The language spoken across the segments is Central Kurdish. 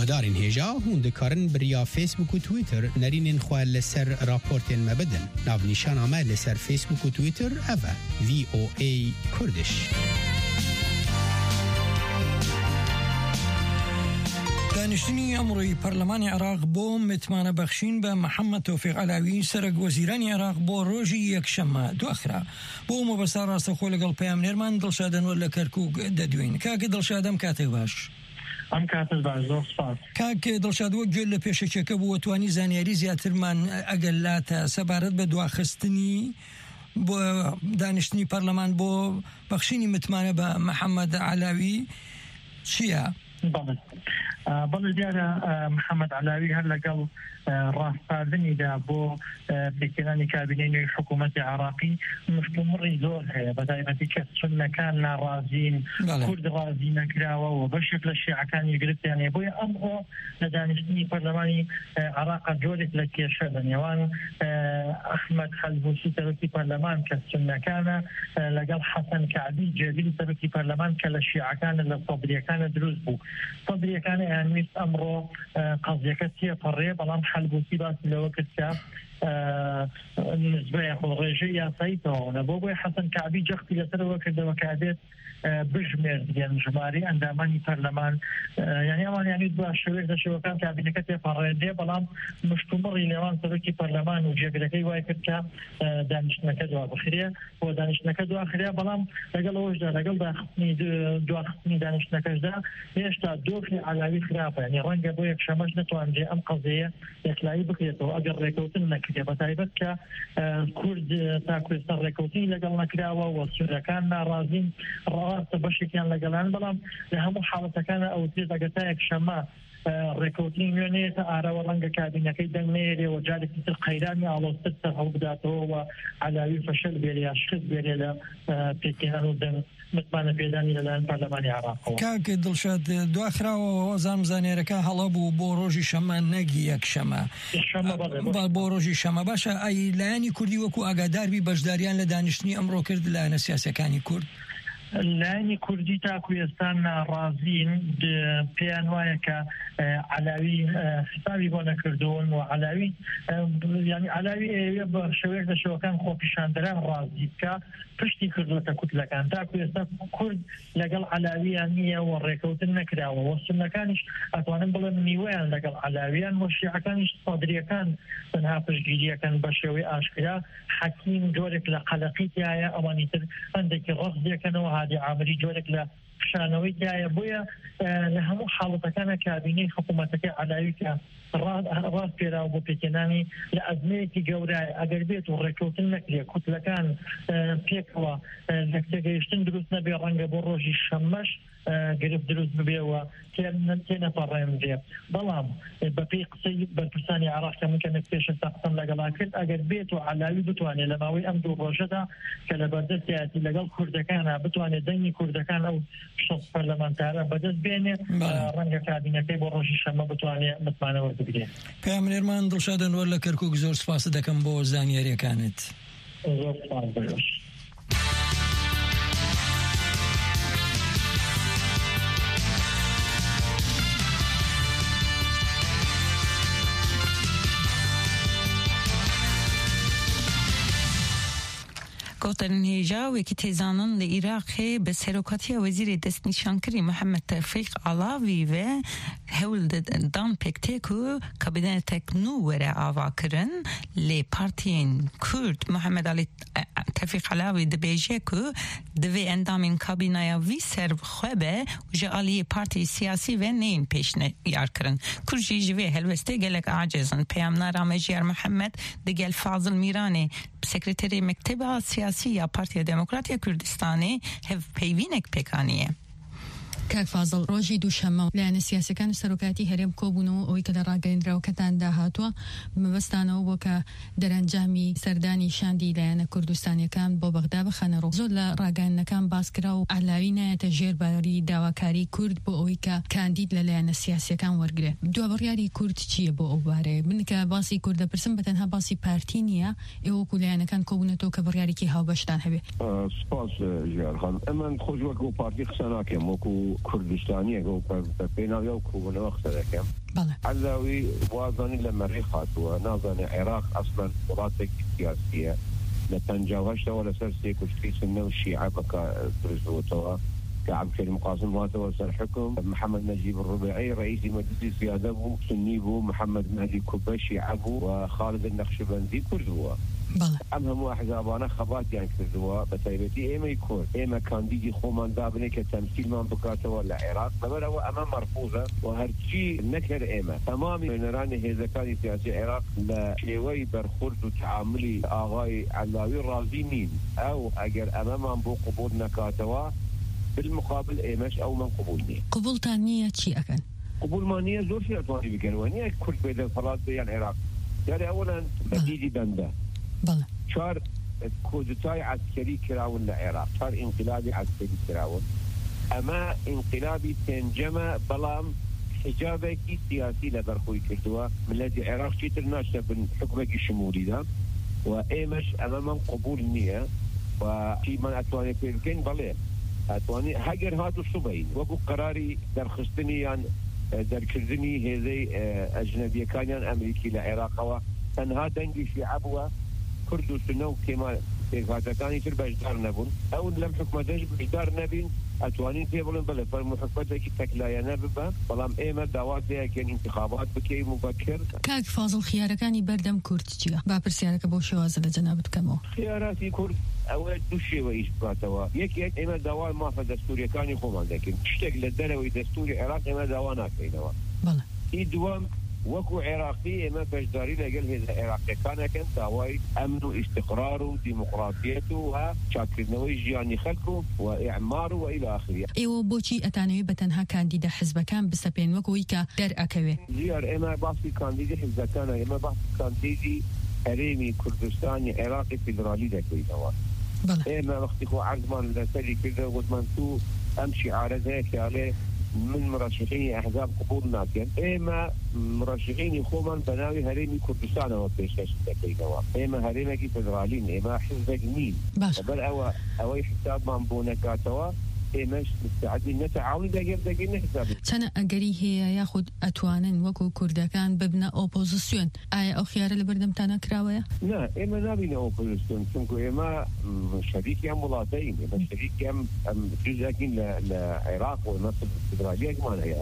هوادارین هیجا هوند کارن بریا فیسبوک و تویتر نرینین خواه لسر راپورتین مبدن ناو نیشان آمه لسر فیسبوک و تویتر اوه VOA کردش. دانشتنی ئەمڕۆی پەرلەمانی عێراق بۆ متمانە بەخشین بە محەممەد تۆفیق عەلاوی سەرۆک وەزیرانی عێراق بۆ ڕۆژی یەکشەممە دواخرا بۆ مەبەستا ڕاستەخۆ لەگەڵ پەیامنێرمان دڵشادەنوەر لە کەرکووک دەدوین. کاکە دڵشادەم کاتێک باش. ئەم کاتت باش زۆر سپاس. کاکە دڵشاد وەک گوێ لە پێشەکێکە بوو توانی زانیاری زیاترمان ئەگەلاتە سەبارەت بە دواخستنی بۆ دانیشتنی پەرلەمان بۆ بەخشینی متمانە بە محەممەد عەلاوی چییە؟ بەڵێ دیارە محەممەد عەلاوی هەر لەگەڵ ڕاستاردنیدا بۆ پێکهێنانی کابینەی نوێی حکوومەتی عێراقی مشتومڕی زۆر هەیە بەتایبەتی کە سوننەکان ناڕازین کورد ڕازی نەکراوە و بەشێک لە شیعەکانی گرفتیان هەیە بۆیە ئەمڕۆ لە دانیشتنی پەرلەمانی عێراق جۆرێک لە کێشە لە نێوان ئەحمەد خەلبوسی سەرۆکی پەرلەمان کە سوننەکانە لەگەڵ حەسەن کەعبی جێگیری سەرۆکی پەرلەمان کە لە شیعەکانە لە سەدریەکانە دروست بوو. سەدریەکانە یانویست ئەمڕۆ قەزیەکە تێپەڕێ بەڵام حەلبوسی باسی لەوە کرد کە نسبەیە ڕێژەی یاساییتەوە بۆی حەسەن کەعبی جەختی لەسەرەوە کردەوە کە ئەبێت بژمێردێن ژماری ئەندامانی پەرلەمان یعنی ئەوان یانویست بە شێوەیەک لە شێوەکان کابینەکە تێپەڕێندێ بەڵام مشتومڕی نێوان سەرۆکی پەرلەمان و جێگرەکەی وای کرد کە دانیشتنەکە دوابخرێ بۆ دانیشتنەکە دواخرێ بەڵام لەگەڵ ئەوەشدا لەگەڵ دواخستنی دانیشتنەکەشدا هێشتا دۆخی عەلاوی خراپە یعنی ڕەنگە بۆ یەکشەمەش نەتوانرێ ئەم قەزەیە یەکلایی بکرێتەوە ئەگەر ڕێکەوتن نەکرێ بەتایبەت کە کورد تاکو ئێستا ڕێکەوتنی لەگەڵ نەکراوە و سوورەکان ناڕازین ڕاستە بەشێکیان لەگەڵان بەڵام لە هەموو حاڵەتەکانە ئەو تێ ئەگەر تا یەکشەممە ڕێکەوتنی نوێنێتە ئارەوە ڕەنگە کابینەکەی دەنگنێرێ و جارێکی تر قەیرانی ئاڵۆستر سەر هەڵبداتەوە و عەلاوی فەشەل بێرێ یا شکست بێرێ لە پێکهێنان و دەنگ متمانە پێدانی لەلایەن پەرلەمانی عێراقەوە. کاکە دڵشاد دواخراوە وەزام زانێرەکە هەڵە بوو بۆ ڕۆژی شەمە نەگی یەکشەمە بۆ ڕۆژی شەمە باشە ئەی لایەنی کوردی وەکو ئاگاداربی بەشداریان لە دانیشتنی ئەمڕۆ کرد لایەنە سیاسەکانی کورد. لایەنی کوردی تاکو ئێستا ناڕازین پێیان وایە کە عەلاوی حسابی بۆ نەکردوون و عەلاوی یعنی عەلاوی ئێوە بە شێوەیەک لە شێوەکان خۆپیشاندەران ڕازی بکە پشتی کردوتە کوتلەکان تاکو ئێستا کورد لەگەڵ عەلاویان نییە و ڕێکەوتن نەکراوە و سوننەکانیش ئەتوانن بڵێن نیوەیان لەگەڵ عەلاویان و شیعەکانیش سەدریەکان تەنها پشتگیریەکەن بە شێوەی ئاشکرا حەکیم جۆرێک لە قەلەقیتیایە ئەوانی تر هەندێکی ڕەخزێکەنەوە هادی عامری جۆرێک لە پیشانەوەی تایە بۆیە لە هەموو حاڵەتەکانە کابینەی حکوومەتەکەی عەلاوی کە ڕاست پێراوە بۆ پێکهێنانی لە ئەزمەیەکی گەورایە ئەگەر بێت و ڕێکەوتن نەکرێ کوتلەکان پێکەوە لە تێگەیشتن دروست نەبێ ڕەنگە بۆ ڕۆژی شەممەش گرفت دروست ببێەوە تێنەپەڕێنرێ بەڵام بەپێی قسەی بەرپرسانی عێراق کە من پێشتا قسەم لەگەڵا کرد ئەگەر بێت و عەلاوی بتوانێت لە ماوەی ئەم دوو ڕۆژەدا کە لە بەردەستیاتی لەگەڵ کوردەکانە بتوانێت دەنگی کوردەکان ئەو شەڕ پەرلەمانتارە بەدەست بێنێ ڕەنگە کابینەکەی بۆ ڕۆژی شەممە بتوانێت متمانەوە بگرێت. پەیامنێرمان دڵشادەنوەر لە کەرکووک زۆر سپاس دەکەم بۆ زانیاریەکانت. زۆر سپاس بەش. گوتن هیجا وکی تیزانن لعراقی به سروکاتی وزیر دست نشانکری محمد توفیق علاوی و هول دان پکتکو کابینه تکنو وره آوا کرن لی پارتین کرد محمد علی توفیق علاوی دبیجه کو دوی اندامین کابینه وی سرو خوبه و جعالی پارتی سیاسی و نیم پیشنه یار کرن کرجی جوی هلوسته گلک عاجزن پیامنار آمجیر محمد دگل فاضل میرانی سکرتری مکتب سیاسی یا پارتی دموکراتی کردستانی هف پیوینک پکانیه. کاک فازڵ ڕۆژی دووشەممە لایەنە سیاسەکان سەرۆکاتی هەرێم کۆبوونەوە ئەوەی کە لە ڕاگەیەندراوەکەتان داهاتووە مەبەستانەوە بۆ کە دەرەنجامی سەردانی شاندی لایەنە کوردستانیەکان بۆ بەغدا بخەنەڕۆ. زۆر لە ڕاگەیەندەکان باسکرا و عەلاوی نایەتە ژێرباری داواکاری کورد بۆ ئەوەی کە کاندید لە لایەنە سیاسیەکان وەرگرێ. دوابڕیاری کورد چییە بۆ ئەو بارەیە؟ من کە باسی کورد دەپرسم بەتەنها باسی پارتی نییە، ئێوە وەکو لایەنەکان کۆبوونەتەوە کە بڕیارێکی هاوبەشتان هەبێ. سپاس ژیار خان. ئەمن خۆش وەکو پارتی قسە ناکەم، وەکو و كردستانية جو بيناوي وكون وقت ذاك علاوي وازاني لما ريخات ونازن العراق أصلا مراتك سياسية لتنجاوش ولا سرسي كشتي سنة والشيعة بكا درسوتوا كعب في المقاسم وتوسل حكم محمد نجيب الربيعي رئيس مجلس سيادة سنيبو محمد مهدي كبشي عبو وخالد النقشبندي كردوا أمهم أحزابنا خبات يعني كردوا بتايبتي إيما يكون إيما كانديدي خومان دابني كتمثيل من بكاته ولا العراق طبعا هو أمام مرفوضة وهرشي نكر إيما تمامي من راني هذا كان سياسي العراق لشيوي برخورد وتعاملي آغاي علاوي رازينين أو أجر أمام بو قبول نكاتوا بالمقابل ايمش او من قبولني قبول تانية شيء اكن قبول مانية زور شيء اتواني بكنوانية كل بيد الفراد بيان العراق يعني اولا مديدي بنده شار كودتاي عسكري كراون للعراق شار انقلابي عسكري كراون اما انقلابي تنجمة بلام حجابك سياسي لبرخوي كردوا من الذي العراق شيت الناشطة من حكمك الشمولي ده وايمش امام قبول نية وفي من اتواني بكن بلين اتواني هاجر هاتو الصبين وابو قراري در خستني يعني در كردني هذي اجنبيه كان امريكي لعراق تنها دنجي في عبوه كردو سنو كما فاتكاني في البجدار نبون او لم حكمتش بجدار نبين اتواني تيبلن بلا فالمحكمتك تكلايا نببا بلام ايما داواتها كان انتخابات بكي مبكر كاك فاضل خياركاني بردم كردجيا بابرسيارك بو شواز لجنابت كمو خياراتي كرد اول دوشي ويش باتوا يك ايما داوا ما في دستوري كان يخوم لكن تشتغل للدلوي دستوري عراق ايما داوانا كينوا بلا يدوم وكو عراقي اما بجداري لقل هذا عراقي كان داواي امن واستقرار وديمقراطيته وشاكرنوي جياني خلقه واعماره والى اخره ايوه بوشي اتانوي بتنها كانديدا حزب كان بسبين وكويكا در اكوي زيار اما باسي كانديدا حزب كان اما باسي كانديدي هريمي كردستاني عراقي فيدرالي دكوي دوا اما وقت خو عزمان لسالي كذا وضمنتو امشي على ذاك عليه من مرشحين احزاب قبول ناكن اما مرشحين يخومن بناوي هريمي كردستان وبيشكش دكيدوا اما هريمي فيدراليين اما حزب مين بل او حساب من بونكاتوا مش مستعدين نتعاون دقيق نحساب سنة أجري هي ياخد أتوانن وكو كردكان ببنا أوبوزيسيون أي أخيار اللي بردم تانا كراوية؟ لا إما نبينا أوبوزيسيون سنكو إما شريك هم ملاطين إما شريك هم جزء للعراق والمصر الفدرالية كمان هي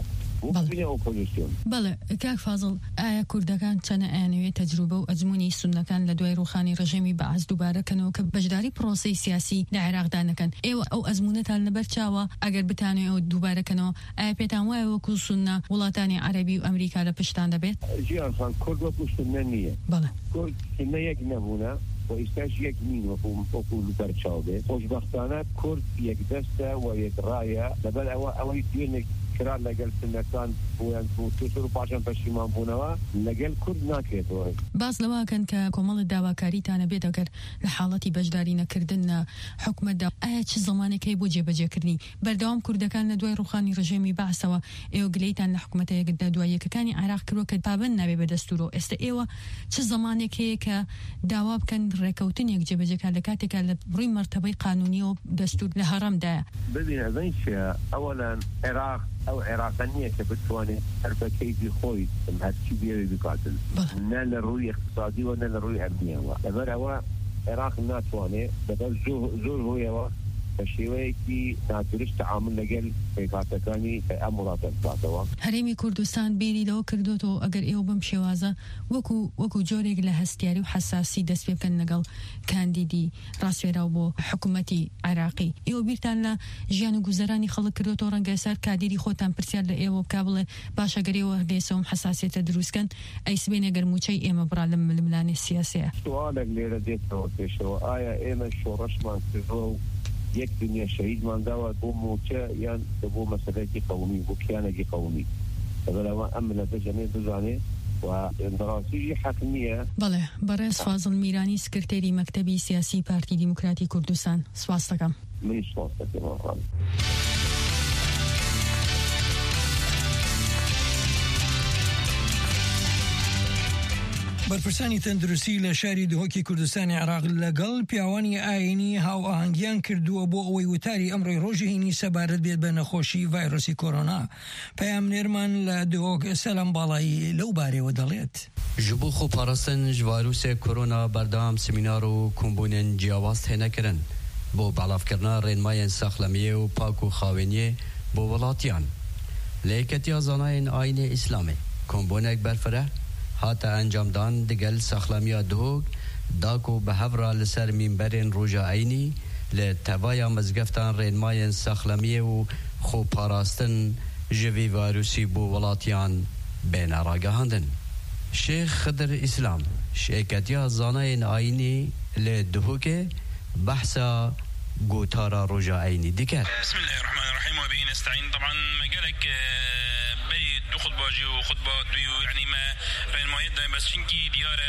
بله كاك فاضل آية كردكان تنا آنوية تجربة وأزموني سنة كان لدوي روخاني رجيمي بعز دوباره كانوا كبجداري بروسي سياسي لعراق دانا كان ايوه او أزمونة تالنبرتشاوة اگر بتاني او دوباره كانوا آية بيتان وكو سنة ولاتاني عربي وأمريكا لبشتان دبيت جيان خان كرد وكو سنة نية بله كرد سنة يك نبونا وإستاش يك مين وكو لبرتشاوة خوشبختانة كرد يك دستة ويك راية لبل او يدينك كرار لقل سنتان بوين توتر باشن پشیمان بونوا لقل كرد ناكيد باز لوا كان ككمال الدواكاري تانا بيت اگر لحالتي بجداري نكردن حكم الدوا چ زمانه كي بو جبجه كرني بردوام كردكان دوي روخاني رجيمي بعثوا ايو قليتان لحكمته قد دوي كاني عراق كروك بابن نبي بدستورو است ايوا چ زمانه كي ك دواب كان ركوتن يك جبجه كالكاتك لبري مرتبه قانونيه دستور لهرم ده بدي زين اولا عراق او عراقانيه كبتواني حرب كيدي خوي هادشي بيري بقاتل نال الرؤيه اقتصادي ونال الرؤيه امنيه وبروا عراق ناتواني بدل زور هو فشيويكي ناتورش تعامل لقل فيقاتكاني امورات الفاتوا هريمي كردستان بيري لو كردوتو اگر ايو بمشوازه وكو جوريق لهستياري وحساسي دس بيبكن نقل كانديدي راسويراو بو حكومتي عراقي ايو بيرتان لا جيانو گوزراني خلق كردوتو رنگسر كاديري خوتان برسيار لايو بكابل باشا قريو ديسوم حساسية دروسكن اي سبين اگر موچي ايما برالم ململاني السياسية سؤالك اللي رديته تشو آيا ايما شورش من تزو یک دنیا شهید من داود بو موچه یان بو مسئله قومی بو کیانه قومی بلا امن بجميع بزانه ودراسي حكميه بله برئيس فاضل ميراني سكرتيري مكتبي سياسي بارتي ديمقراطي كردستان سواستكم من سواستكم بەرپرسانی تەندروستی لە شاری دهۆکی کوردستانی عێراق لەگەڵ پیاوانی ئاینی هاو ئاهەنگیان کردووە بۆ ئەوەی وتاری ئەمڕۆی ڕۆژی هینی سەبارەت بێت بە نەخۆشی ڤایرۆسی کۆرۆنا. پەیامنێرمان لە دهۆک سەلام باڵایی لەو بارەوە دەڵێت. ji bo xweparastin ji virûsê korona berdewam semînar û kombûnên ciyawaz tê nekirin bo belavkirina rênmayên sexlemiyê û pak û xaweniyê bo welatiyan. Li Yekîtiya Zanayên Ayînê Îslamê kombûnek berfireh hate encamdan digel sexlemiya dihok da ku bi hevra li ser mînberên roja aynî li tevaya mizgeftan rênmayên sexlemiyê û xweparastin ji vî virûsî bo welatiyan bêne ragihandin. Şeyh Xıdır İslam Şirketiya Zanayên Ayînî li Duhokê behsa gotara roja aynî dikir. Bismillahirrahmanirrahim ve bihi nestaîn. Taban megelek beri du khutbacı و خطبه دوی يعني ما رنمایت دایم بس چنکی دیاره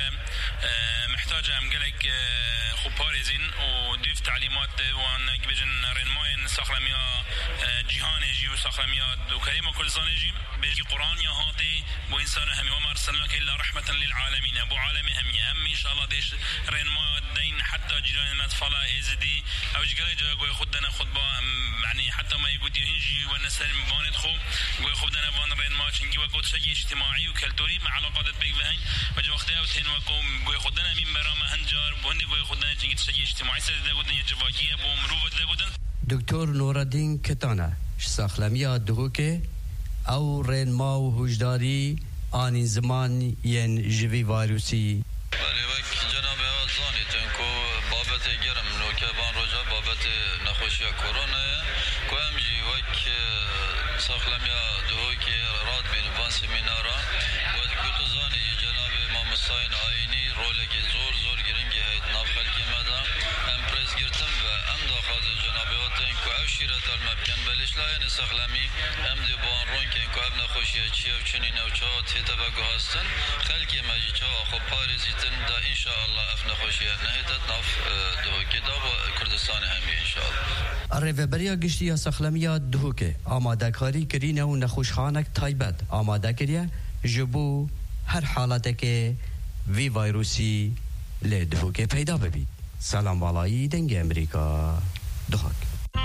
محتاج هم گلک خوبارزین و دیف تعلیمات وان بجن رنماین سخرمیا جهان جی و سخرمیا دو کلمه کلزان جی بجی قرآن یا هاتی بو انسان همی و مرسلناک الا رحمتا للعالمین بو عالم همی هم ان شاء الله دیش رنما دین حتی جیران مدفلا ازدی اوج گلک جا گوی خود دنا خطبه يعني حتى ما يقول ينجي والنسال مبانت خو گوی خود دنا وان رنما چنکی و گوت شجی اجتماعی و کلتوری مع علاقات بيك بهين وجه وقتها وتين وكم گوی خود دنا مين برام هنجار بوند گوی خود دنا چنکی شجی اجتماعی سر ده گودن جواکیه بو مروت ده گودن. دکتر نورالدین کتانه ساخلمیا دهوکه او رنما و هوشداری آنی زمان ین جوی ویروسی جناب آزانی تنکو بابت گرم نوکه بان رجا بابت نخوشی کرونا کو ام جی وک ساخلمیا دهوکه راد بین وان سمینارا و کتو زانی جناب امام حسین آینی رولک زور گرنگی هیت ناف خلکی مدا ام پرز گرتم و ام داخل جناب تنکو او شیرت المبکن بلش لاین ساخلمی ام دی بان رون که کو اب نخوشی چی و چنین او چا تیتا بگو هستن خلکی ماجی چا خب پارزیتن دا ان شاء الله اف نخوشی نهیتت ناف دهوکی دا و کردستان همی ان شاء الله. ریوبریا گشتی ساخلمیا دهوکه آماده کاری کرینه و نخوشخانک تایبت آماده کریه جبو هر حالته که وی ویروسی لی دهوکه پیدا ببید. سلام بالایی دنگ امریکا دهوک.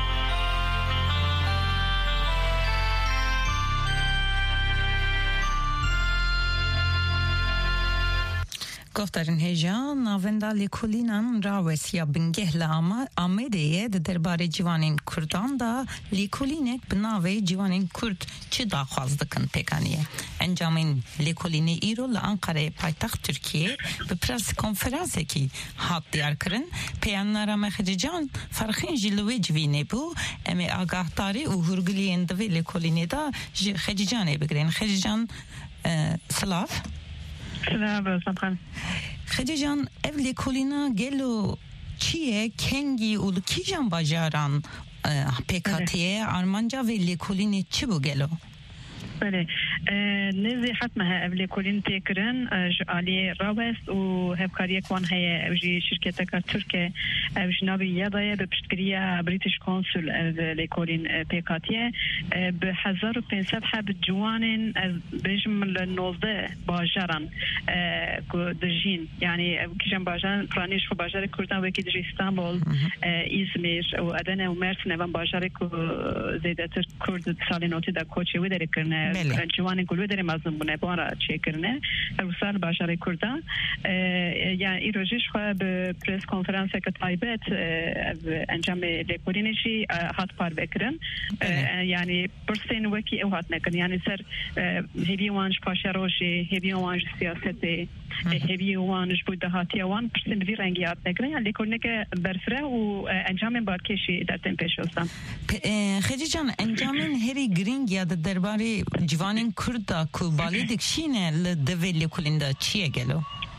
گفتارن هجان ناوندا لیکولینان راوس یا بنگهل آمده ده درباره جوانین کردان دا لیکولینک بناوی جوانین کرد چی دا خوازدکن پکانیه. انجامین لیکولینی ایرو لانقره پایتخت ترکیه به پرس کنفرانسه کی حاد دیار کرن پیاننارا مخججان فرخین جلوی جوینه بو امی آگاهتاری و هرگلی اندوی لیکولینی دا خججانه بگرین. خججان سلاف سلام خدیجان ev لیکولینا گلو چیه کنگی اول کی جان باجاران پکاتیه آرمانجا و لیکولینی چی بو گلو؟ بله نزی حتما اولی کلین تکرن جالی راوست و هفکاری کوان های اوجی شرکت کا ترکیه اوج نبی یادای به پشتگیری بریتیش کنسول اولی کلین پیکاتیه به 1500 حب جوانن از بجمل 19 باجران کدرجین یعنی کجان باجران پرانیش خو باجر کردن و کی در استانبول ایزمیر و ادنه و مرسن و باجر کو زیاده تر کرد سال نوتی دا کوچی و در کرنه جوان گلو در مزنون بونه بارا چه کرنه روسال باجر کردن یعنی ایروجش خو به پرس کنفرانس که تایبت انجام لیکولینشی هات پار بکرن یعنی پرسین وکی او هات نکن یعنی سر هیوی وانش پاشروشی هیوی وانش سیاستی هیوی وانش بود هاتی وان پرسین بی رنگی هات نکن یعنی لیکولینک برفره و انجام بارکشی در تیم پیش هستم. خیلی جان انجامین هری گرینگ یا درباره جوانین کرد کو بالی دکشینه لدوی لیکولیندا چیه گلو؟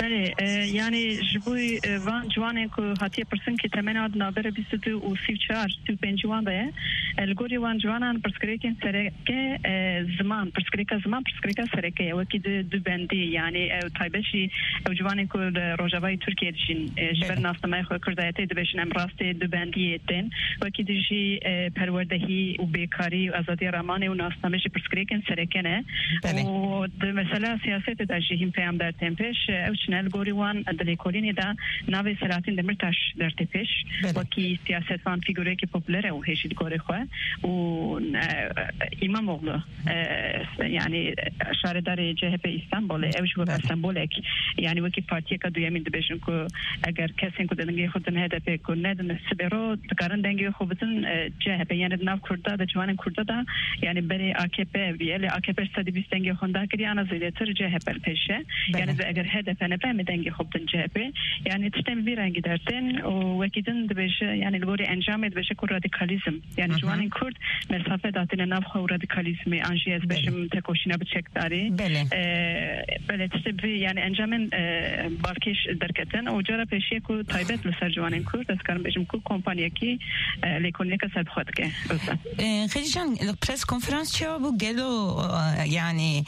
بله یعنی جبوی وان جوانه که هاتی پرسن که تمناد نابر 22 و 34 35 جوان ده الگوری وان جوانان پرسکریکن سرکه زمان پرسکریکا سرکه وکی دو بندی یعنی تایبشی جوانه که روجاوی ترکیه دشین جبر ناسنامه خو کردایته دبشن امراست دو بندی تن وکی دجی پروردهی و بیکاری و آزادی رامانه و ناسنامه پرسکریکن سرکه نه و مثلا سیاست دجیم پیام در تمپش اوچنال گوریوان دلیکولینی دا ناوی سلاتین دمرتاش در تپش وکی سیاست وان فیگوره که پوپولره و هیچید گوری خواه و امام اغلو یعنی شاردار جهب استانبول اوش و استانبولک یعنی وکی پارتیه که دویمین دبشن که اگر کسین که دنگی خودن هدفه که ندن سبرو دکارن دنگی خوبتن جهب یعنی ناو کرده دا جوان کرده دا یعنی بری AKP ویلی AKP استادی بیست دنگی خونده کری آنا زیدتر جهب الپشه یعنی اگر هدف نفهم دنگی خوبتن جهب یعنی تشتم بیرنگی درتن و وکیدن دبشه یعنی الگوری انجام دبشه که رادیکالیزم یعنی جوان کرد مسافه داتن ناو خو رادیکالیزم انجی از بشم تکوشینا بچک داری بله تشتم یعنی انجام بارکش درکتن و جرا پیشی که تایبت لسر جوان کرد از کارم بشم که کمپانی کی لیکونی که سب خود که خیلی جان پرس کنفرانس چه بو گلو یعنی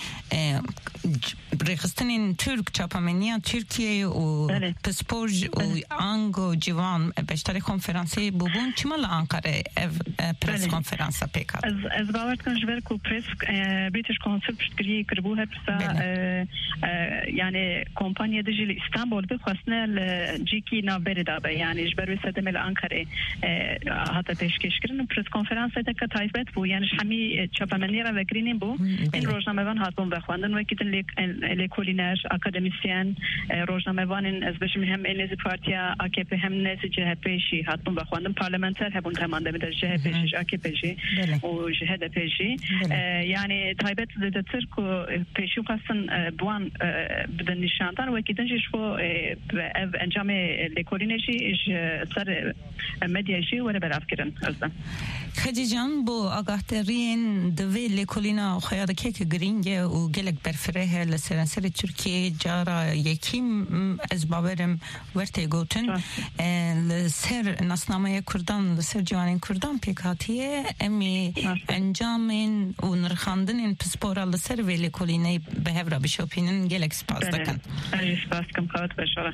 رخصتن ترک چاپامنیا ترکیه و پسپورج و آنگو جوان بیشتر کنفرانسی بودن چی مال آنکاره پرس کنفرانس پیکات از باور کنم جبر کو پرس بریتیش کانسل پشتگیری کربو هپسا یعنی کمپانی دجیل استانبول بخواستن جیکی نابری دابه یعنی جبر وسادم الانکاره حتی پیشکش کردن پرس کنفرانس که تایبت بو یعنی همی چاپامنی را وگرینیم بو این روزنامه وان هاتون بخواندن و کدن لیکولینر اکادمیسیان روزنامه وان از بشم هم انیز پارتیا AKP هم نیز جهپیشی هاتون بخواندن پارلمانتر هبون تمانده میدر جهپیشی AKPشی و جهدپیشی یعنی تایبت زدتر که پیشو خواستن بوان بدن نشاندن و کدن جشو انجام لیکولینشی سر مدیاشی و براف کردن خدی جان بو آگاهترین دوی لیکولینا خیاد که گرینگه و گلک برفره لسرانسر ترکیه جارا یکیم از باورم ورته گوتن لسر ناسنامه کردان لسر جوانین کردان پیکاتیه امی انجامین و نرخاندن پسپورا لسر وی لیکولینه به هفرا بشوپینن گلک سپاس دکن سپاس کم کات بشاره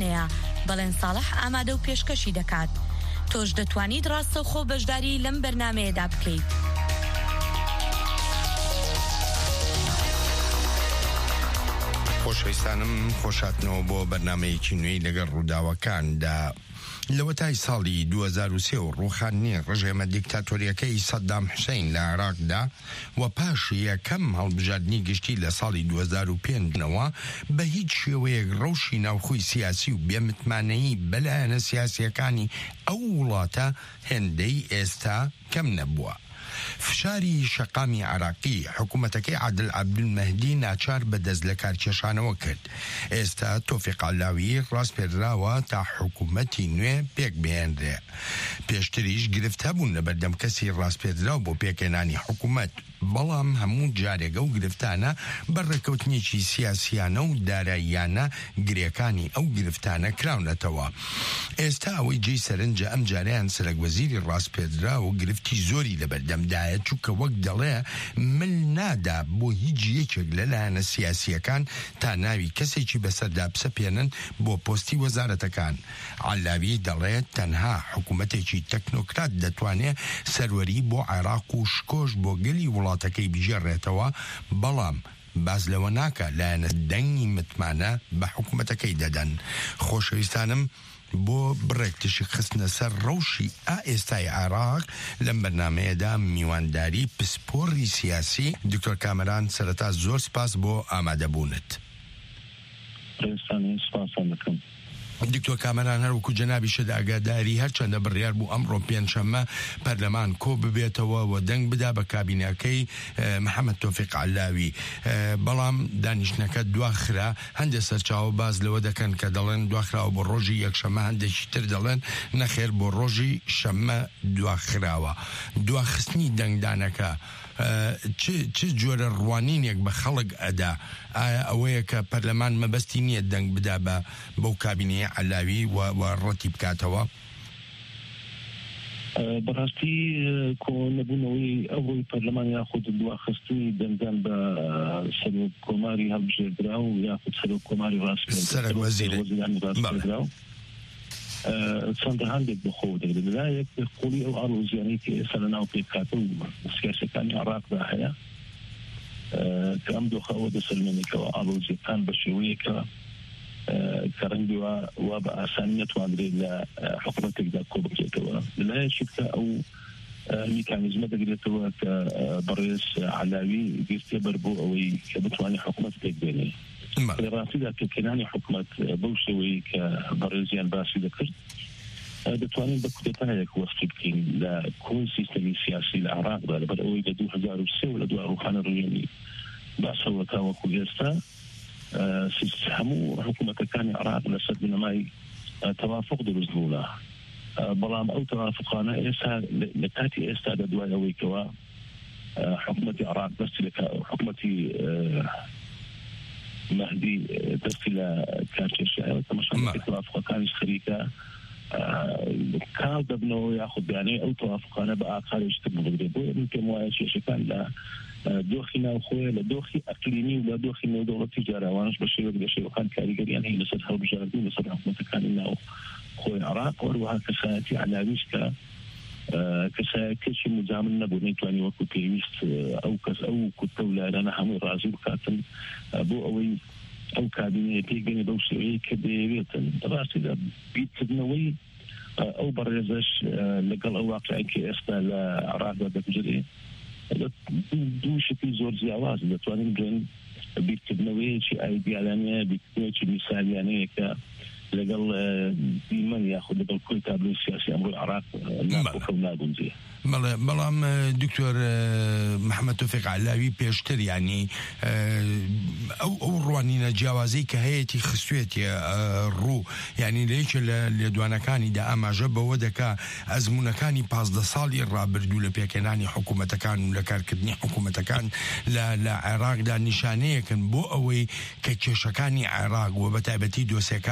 ئەوانەیە بەڵێن ساڵح ئامادە و پێشکەشی دەکات. تۆش دەتوانیت ڕاستەوخۆ بەشداری لەم بەرنامەیەدا بکەیت. خۆشەویستانم خۆشاتنەوە بۆ بەرنامەیەکی نوێی لەگەڵ ڕووداوەکاندا. لەوە تای ساڵی 2003 و ڕوخاندنی ڕژێمە دیکتاتۆریەکەی سەدام حوسێن لە عێراقدا و پاش یەکەم هەڵبژاردننی گشتی لە ساڵی 2005ەوە بە هیچ شێوەیەک ڕەوشی ناوخۆی سیاسی و بێمتمانەیی بەلایەنە سیاسیەکانی ئەو وڵاتە هێندەی ئێستا کەم نەبووە. فشاری شەقامی عراقی حکوومەتەکەی عادل عەبدولمەهدی ناچار بەدەست لە کارکێشانەوە کرد. ئێستا تۆفیق عەلاوی ڕاستپێدراوە تا حکوومەتی نوێ پێک بهێنرێ. پێشتریش گرفت هەبوون لە بەردەم کەسی ڕاستپێدراو بۆ پێکهێنانی حکوومەت، بەڵام هەموو جارێگە و گرفتانە بەڕێکەوتنێکی سیاسیانە و داراییانە گرێکانی ئەو گرفتانە کراونەتەوە. ئێستا ئەوەی جێی سەرنجە ئەم جاریان سەرۆکوەزیری ڕاستپێدرا و گرفتی زۆری لە بەردەمدایە، چووکە وەک دەڵێ مل نادا بۆ هیچ یەکێک لەلایەنە سیاسیەکان تا ناوی کەسێکی بەسەردا بسەپێنن بۆ پۆستی وەزارەتەکان. عەلاوی دەڵێت تەنها حکوومەتێکی تەکنۆکرات دەتوانێت سەروەری بۆ عێراق و شکۆش بۆ گەلی وڵاتەکەی بژێڕێتەوە، بەڵام باز لەوە ناکە لایەنە دەنگی متمانە بە حکوومەتەکەی دەدەن. خۆشەویستانم بۆ بڕێک تشی خستنە سەر ڕەوشی ئێستای عێراق لەم بەرنامەیەدا میوانداری پسپۆڕی سیاسی دکتۆر کامەران سەرەتا زۆر سپاس بۆ ئامادەبوونت. دکتۆر کامەران هەروەکو جەنابی شت ئاگاداری هەرچەندە بڕیار بوو ئەمڕۆ پێنجشەممە پەرلەمان کۆ ببێتەوە و دەنگ بدا بە کابینەکەی محەممەد تۆفیق عەلاوی، بەڵام دانیشتنەکە دواخرا. هەندێک سەرچاوە باز لەوە دەکەن کە دەڵێن دواخراوە بۆ ڕۆژی یەکشەممە، هەندێکی تر دەڵێن نەخێر بۆ ڕۆژی شەممە دواخراوە. دواخستنی دەنگدانەکە چ جۆرە ڕوانینێک بە خەڵک ئەدا؟ ئایا ئەوەیە کە پەرلەمان مەبەستی نییە دەنگ بدا بەو کابینەیە عەلاوی و ڕەتی بکاتەوە؟ بەڕاستی کۆ نەبوونەوەی ئەوەی پەرلەمان یاخود دواخستنی دەنگدان بە سەرۆک کۆماری هەڵبژێردرا و یاخود سەرۆک کۆماری ڕاستپێدراو چەندە هەندێک بخۆ دەگرێت لایەک قوڵی ئەو ئاڵۆزیانەی کە ئێستا لە ناو پێکاتە و سیاسەکانی عێراقدا هەیە کە ئەم دۆخەوە دەسەلمێنێکەوە ئاڵۆزیەکان بە شێوەیەکە کە ڕەنگی وا بە ئاسانی نەتوانرێت لە حکوومەتێکدا کۆ بکرێتەوە. لەلایەکی کە ئەو میکانیزمە دەگرێتەوە کە بەڕێز عەلاوی گرتێ بەر بۆ ئەوەی کە بتوانێت حکوومەت پێک بێنێ. ڕاستیدا پێکهێنانی حکوومەت بەو شێوەیەی کە بەڕێزیان باسی دەکرد دەتوانین بە کودەتایەک وەستی بکەین لە کۆی سیستەمی سیاسی لە عێراقدا لەبەر ئەوەی لە 2003 و لە دوای ڕوخانە ڕوویێنی باسەوە تاوەکو ئێستا هەموو حکوومەتەکانی عێراق لەسەر بنەمای تەوافق دروست بوونە، بەڵام ئەو تەوافقانە ئێستا لە کاتی ئێستا لە دوای ئەوەی کەوە حکوومەتی عێراق دەستی لە حکوومەتی مهدی دەستی لە کارکێشایەوە تەماشای تەوافقەکانیش خەریکە کار دەبنەوە یاخود بیانەی ئەو تەوافقانە بە ئاکارێکی تر بگرێت. بۆ من پێم وایە کێشەکان لە دۆخی ناوخۆیە، لە دۆخی ئەقلیمی و لە دۆخی نێودەوڵەتی جاراوانش بە شێوەیەک لە شێوەکان کاریگەریان هەیە لەسەر هەڵبژاردن لەسەر حکوومەتەکانی ناوخۆی عێراق. وەروەها کەسایەتی عەلاویش کە کەسایەتێکی مجامل نەبوو، نەیتوانی وەکو پێویست ئەو کەس ئەو کوتە و لایەنە هەمووی ڕازی بکاتن بۆ ئەوەی ئەو کابینەیە پێکبێنێ بەو شێوەیە کە دەیەوێتن. ڕاستیدا بیرکردنەوەی ئەو بەڕێزەش لەگەڵ ئەو واقعی کە ئێستا لە عێراقدا دەگوزرێت دوو شتی زۆر جیاواز دەتوانین بڵێن بیرکردنەوەیەکی ئایدیالانەیە، بیرکردنەوەیەکی میسالیانەیە کە لەگەڵ دیمەن یاخود لەگەڵ کۆی تابلۆی سیاسی ئەمڕۆی عێراق ناکۆکە و ناگونجێ. بەڵام دکتۆر محەممەد تۆفیق عەلاوی پێشتر ینی ئەو ڕوانینە جیاوازەی کە هەیەی خستوێتی ڕوو ینی لەیەکە لە لێدوانەکانیدا ئاماژە بەوە دەکا ئەزمونونەکانی 15 ساڵی ڕابردوو لە پێکهێنانی حکوومەتەکان و لە کارکردنی حکوومەتەکان لە عێراقدا نیشانەیەکن بۆ ئەوەی کە کێشەکانی عێراق و بەتایبەتی دۆسیەکانی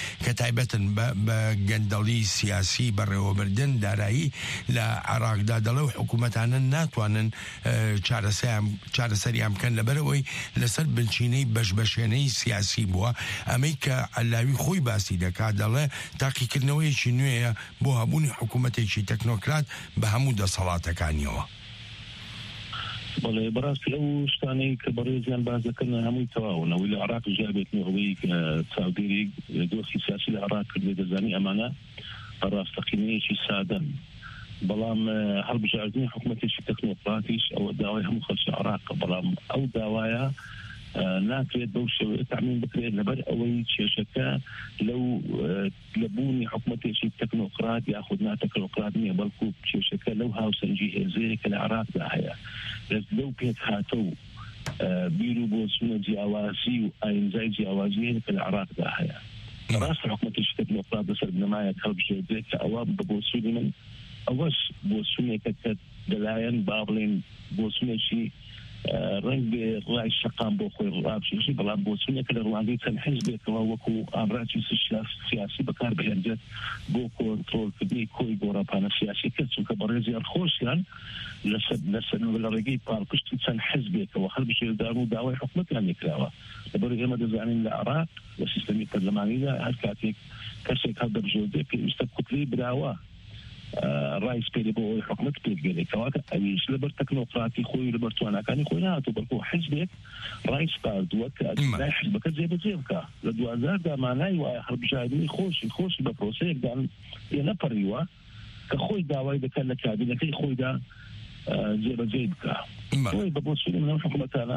کە تایبەتن بە گەندەڵی سیاسی بەڕێوەبردن دارایی لە عێراقدا دەڵێ و حکوومەتانە ناتوانن چارەسەریان بکەن لەبەرەوەی لەسەر بنچینەی بەشبەشێنەی سیاسی بووە. ئەمەی کە عەلاوی خۆی باسی دەکات دەڵێ تاقیکردنەوەیەکی نوێیە بۆ هەبوونی حکوومەتێکی تەکنۆکرات بە هەموو دەسەڵاتەکانیەوە. بەڵێ بەڕاستی ئەو شتانەی کە بەڕێزیان باز دەکەن هەمووی تەواونەوەی لە عێراق ژابێتنی ئەوەی کە چاودێری دۆخی سیاسی لە عێراق کردێ دەزانی ئەمانە ڕاستەقینەیەکی سادەن، بەڵام هەڵبژاردننی حکوومەتێکی تەکنۆکراتیش ئەوە داوای هەموو خەڵکی عێراق، بەڵام ئەو داوایە ناکرێت بەو شێوەیە تامین بکرێت لەبەر ئەوەی کێشەکە لەو لەبوونی حکوومەتێکی تەکنۆکرات یاخود ناتەکنۆکرات نییە، بەڵکو کێشەکە لەو هاوسەنجی هێزەیە کە لە عێراقدا هەیە لەو پێت هاتە و بیر و بۆچوونە جیاوازی و ئاینزای جیاوازیە کە لە عێراقدا هەیە. ڕاست حکوومەتێکی تەکنۆکرات بەسەر بنەمایە هەڵبژێردرێت کە ئەوە بە بۆچوونی من ئەوەش بۆچوونێکە کە دەلایەن با بڵێن بۆچوونێکی ڕنگ بێ ڕای شەقام بۆ خۆی ڕابشێشی، بەڵام بۆچوونێکە لە ڕوانگەی چەند حیزبێکەوە وەکو ئامڕاکی سیاسی بەکار بهێنرێت بۆ کۆنتڕۆڵکردنی کۆی گۆڕاپانە سیاسی کرد، چونکە بەڕێزیان خۆشیان لەسەر لە ڕێگەی پاڵپشتی چەند حیزبێکەوە هەڵبژێردان و داوای حکوومەتیان لێکراوە. لەبەر ئێمە دەزانین لە عێراق لە سیستەمی پەرلەمانیدا هەر کاتێک کەسێک هەڵدەبژێردێ پێویستە کوتلەی براوە ڕای سپێری بۆ ئەوەی حکوومەت پێگەێنێت کەواتە ئەویش لەبەر تەکنۆکراتی خۆی لەبەر توانەکانی خۆی نهاتوو، بەڵکو حیزبێک ڕای سپاردووە کە لای حیزبەکە جێبەجێ بکە. لە 2010 مانای وایە هەڵبژاردننی خۆشی بە پرۆسەیەکدان نەپەڕیوە کە خۆی داوای دەکەن لە کابینەکەی خۆیدا جێبەجێ بکە. خۆی بە بۆچوونی منەوە حکوومەتانە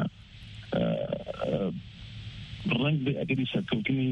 ڕنگ بێ ئەگەری سەرکەوتنی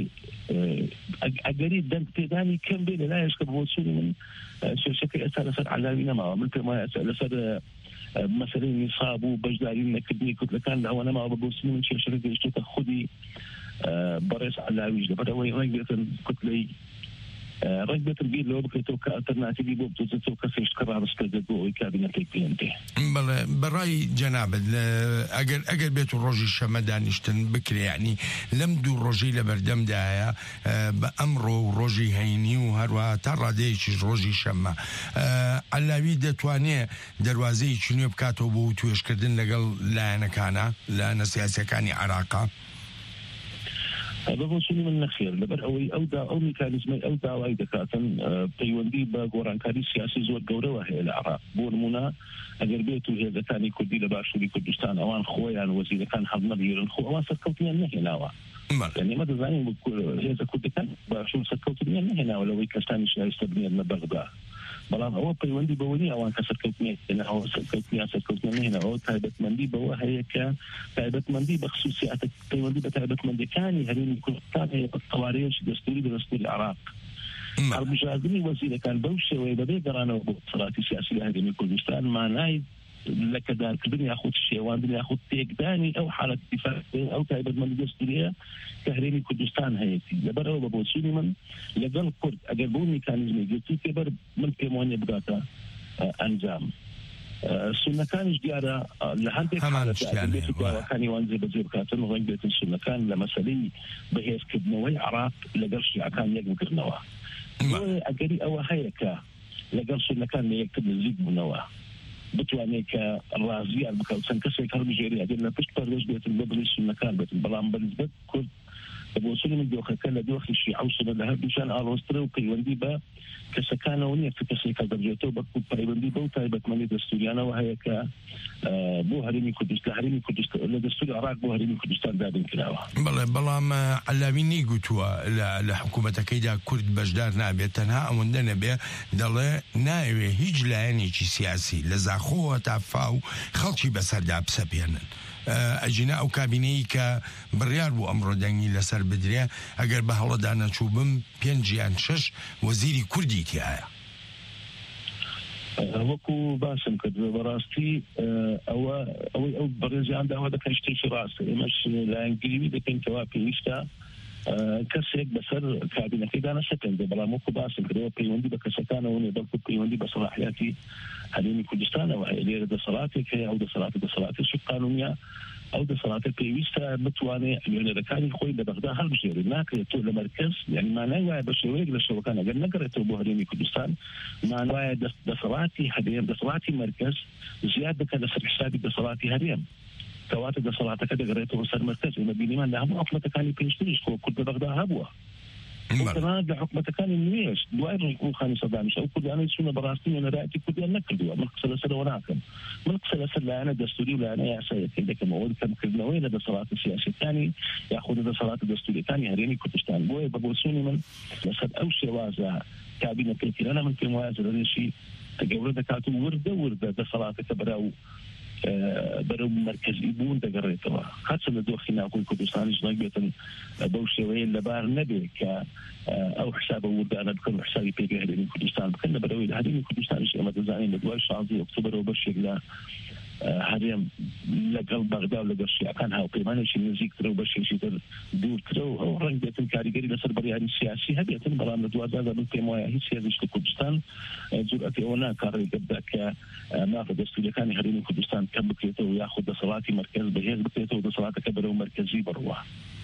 ئەگەری دەنگ پێدانی کەم بێ لەلایەش کە بۆچوونی من شێشەکە ئێستا لەسەر عەلاوی نەماوە، من پێم وایە لەسەر مەسەلەی نیساب و بەشداری نەکردنی کوتلەکان لەوە نەماوە بە بۆچوونی من شێشەکە گەیشتوتە خودی بەڕێز عەلاویش لەبەر ئەوەی ڕنگ بێتن کوتلەی ڕنگ بێتن بیر لەوە بکرێتەوە کە ئەلتەرناتیڤی بۆ بتوزێتەوە کەسێش کە ڕابستکردێت بۆ ئەوەی کابینەکەی پێێنێ. بەڵێ بەڕای جەنابەت ئەگەر بێت و ڕۆژی شەمە دانیشتن بکرێ، یعنی لەم دوو ڕۆژەی لە بەردەمدایە بە ئەمڕۆ و ڕۆژی هەینی و هەروە تا ڕادەیەکیش ڕۆژی شەمە عەلاوی دەتوانێت دەواازەیەکی نوێ بکاتەوە بۆ توێشکردن لەگەڵ لایەنەکانە لایەنە سیاسیەکانی عێراقا؟ بەبۆچوونی من نەخێر لەبەر ئەوەی ئەو میکانیزمەی ئەو داوای دەکاتن پەیوەندی بە گۆڕانکاری سیاسی زۆر گەورەوە هەیە لە عێراق. بۆ نمونە ئەگەر بێت و هێزەکانی کوردی لە باشووری کوردستان ئەوان خۆیان وەزیرەکان هەڵ نەبگیرن خۆ ئەوان سەرکەوتنیان نەهێناوە، یعنی ئێمە دەزانین هێزە کوردەکان باشوور سەرکەوتنیان نەهێناوە لەوەی کەسانی شایستە بنێن لە بەغدا، بەڵام ئەوە پەیوەندی بەوەنی ئەوان کە سەرکەوتنیان هێناوە تایبەتمەندی بەوە هەیە کە تایبەتمەندی بە خصوصیاتە پەیوەندی بە تایبەتمەندەکانی هەرێمی کوردستان هەیە بە قوارەیەکی دەستوری بە دەستوری عێراق. هەڵبژاردننی وەزیرەکان بەو شێوەیە بەبێ گەڕانەوە بۆ سەڵاتی سیاسی لە هەرێمی کوردستان مانای لە کەدارکردن یاخود شێواندن یاخود تێکدانی ئەو حالەت ئەو تایبەتمەندی دەستوریە کە هەرێمی کوردستان هەیەی. لەبەرەوە بە بۆچوونی من لەگەڵ کورد ئەگەر بۆ میکانیزمی گرتی تێبەر من پێم وانێ بگاتە ئەنجام. سونەکانیش دیارە لە هەندێک حالەتەکانی وان جێبەجێ بکاتن ڕەنگ بێتن سونەکان لە مەسەلەی بەهێزکردنەوەی عێراق لەگەڵ شیعەکان یەک بکردنەوە. ئەگەری ئەوە هەیە کە لەگەڵ سونەکان لە یەکتر نزیک بوونەوە بتوانێت کە ڕازیان بکەوت چەند کەسێک هەڵبژێری ئەگەر لە پشت پەردەش بێتن بە بڵی سونەکان بێتن، بەڵام بەنسبەت کورد بە بۆچوونی من دۆخەکە لە دۆخی شیعە و سونە لە هەردووشان ئاڵۆزترە و پەیوەندی بە کەسەکانەوە نییە کە کەسێک هەڵدەبژێتەوە بە پەیوەندی بەو تایبەتمەندی دەستوریانەوە هەیە کە بۆ هەرێمی کوردستان لە دەستوری عێراق بۆ هەرێمی کوردستان دابین کراوە. بەڵێ بەڵام عەلاوی نیگوتووە لە حکوومەتەکەیدا کورد بەشدار نابێت، تەنها ئەوەندە نەبێ دەڵێ ناوێ هیچ لایەنێکی سیاسی لە زاخۆوە تا فاو خەڵکی بەسەردا بسەپێنن. ئەجینا ئەو کابینەی کە بڕیار بوو ئەمڕۆ دەنگی لەسەر بدرێ ئەگەر بە هەڵەدا نەچوو بم 5 یان 6 وەزیری کوردی تایە. وەکو باسم کرد بەڕاستی ئەوەی ئەو بەڕێزیان داوا دەکەن شتێکی ڕاستە. ئێمەش لایەنگیری دەکەین کەوا پێویستە کەسێک بەسەر کابینەکەی دانەسەکەن بەڵام وەکو باسم کردەوە پەیوەندی بە کەسەکانەوە نیە بەڵکو پەیوەندی بە سەلاحیاتی هەرێمی کوردستانەوە هەیە لێرە دەسەڵاتێک هەیە ئەو دەسەڵاتێکی قانونیە ئەو دەسەڵاتە پێویستە بتوانێت لێنەرەکانی خۆی لە بەغدا هەڵبژێرێت ناکرێت تۆ لە مەرکەز یعنی مانای وایە بە شێوەیەک لە شەوەکان ئەگەر نەگەڕێتەوە بۆ هەرێمی کوردستان مانوایە دەسەڵاتی هەرێم دەسەڵاتی مەرکەز زیاد بکە لەسەر حسابی دەسەڵاتی هەرێم کەواتە دەسەڵاتەکە دەگەڕێتەوە سەر مەرکەز ئێمە بینیمان لە هەموو حکومەتەکانی پێشتریش خۆ کورد لە بەغدا هەبووە تەنانەت لە حکومەتەکانی نوێش دوای ڕووخانی سەدامیش ئەو کوردانەی چوونە بەڕاستی وێنەرایەتی کوردیان نەکردووە من قسە لەسەرەوە ناکەم من قسە لەسەر لایەنە دەستوری و لایەنە یاساییەکەی دەکەمەوە کەمکردنەوەی لە دەسەڵاتە سیاسەکانی یاخود لە دەسەڵاتە دەستوریەکانی هەرێمی کوردستان بۆیە بە بۆچوونی من لەسەر ئەو شێوازە کابینە پێکردنە من پێم وایە زەرێشی گەورە دەکات و وردە دەسەڵاتەکە بەرەو مرکزی بوون دەگەڕێتەوە خاصە لە دۆخی ناوخۆی کوردستانیش نەبێتن بەو شێوەیە لەبار نەبێت کە ئەو حسابە وردانە بکەن و حسابی پێگەی هەرێمی کوردستان بکەن لەبەرەوەی لە هەرێمی کوردستانیش ئێمە دەزانین لە دوای 16 ئۆکتۆبرەوە بەشێک لە هەرێم لەگەڵ بەغدا و لەگەڵ شیعەکان هاوپەیمانێکی نزیکترە و بەشێکی تر دوورترە و ئەو ڕەنگ بێتن کاریگەری لەسەر بڕیاری سیاسی هەبێتن بەڵام لە 2000 من پێم وایە هیچ هێزیش لە کوردستان جورئەتی ئەوە ناکات ڕێگە بدا کە مافە دەستوریەکانی هەرێمی کوردستان کەم بکرێتەوە یاخود دەسەڵاتی مەرکەز بەهێز بکرێتەوە دەسەڵاتەکە بەرەو مەرکەزی بڕوە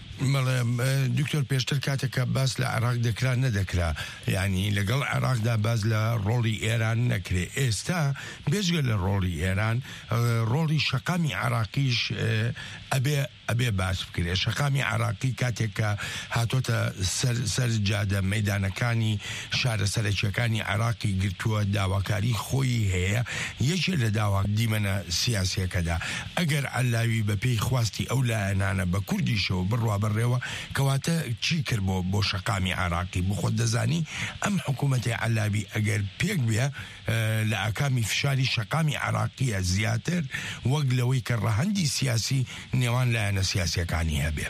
دکتۆر پێشتر کاتێکە باس لە عێراق دەکرا نەدەکرا یعنی لەگەڵ عێراقدا باز لە ڕۆڵی ئێران نەکرێ ئێستا بێژگە لە ڕۆڵی ئێران ڕۆڵی شەقامی عێراقیش ئەبێ باس بکرێ شەقامی عێراقی کاتێکە هاتۆتە سەر جادە مەیدانەکانی شارە سەرەکیەکانی عێراقی گرتووە داواکاری خۆی هەیە یەکێ لە داوا دیمەنە سیاسیەکەدا ئەگەر عەلاوی بە پێی خواستی ئەو لایەنانە بە کوردیشەوە بڕوا بڕێوە کەواتە چی کرد بۆ شەقامی عێراقی بخۆت دەزانی ئەم حکوومەتی عەلاوی ئەگەر پێک بێ لە ئاکامی فشاری شەقامی عێراقیە زیاتر وەک لەوەی کە ڕەهەندی سیاسی نێوان لایەنە سیاسیەکانی هەبێ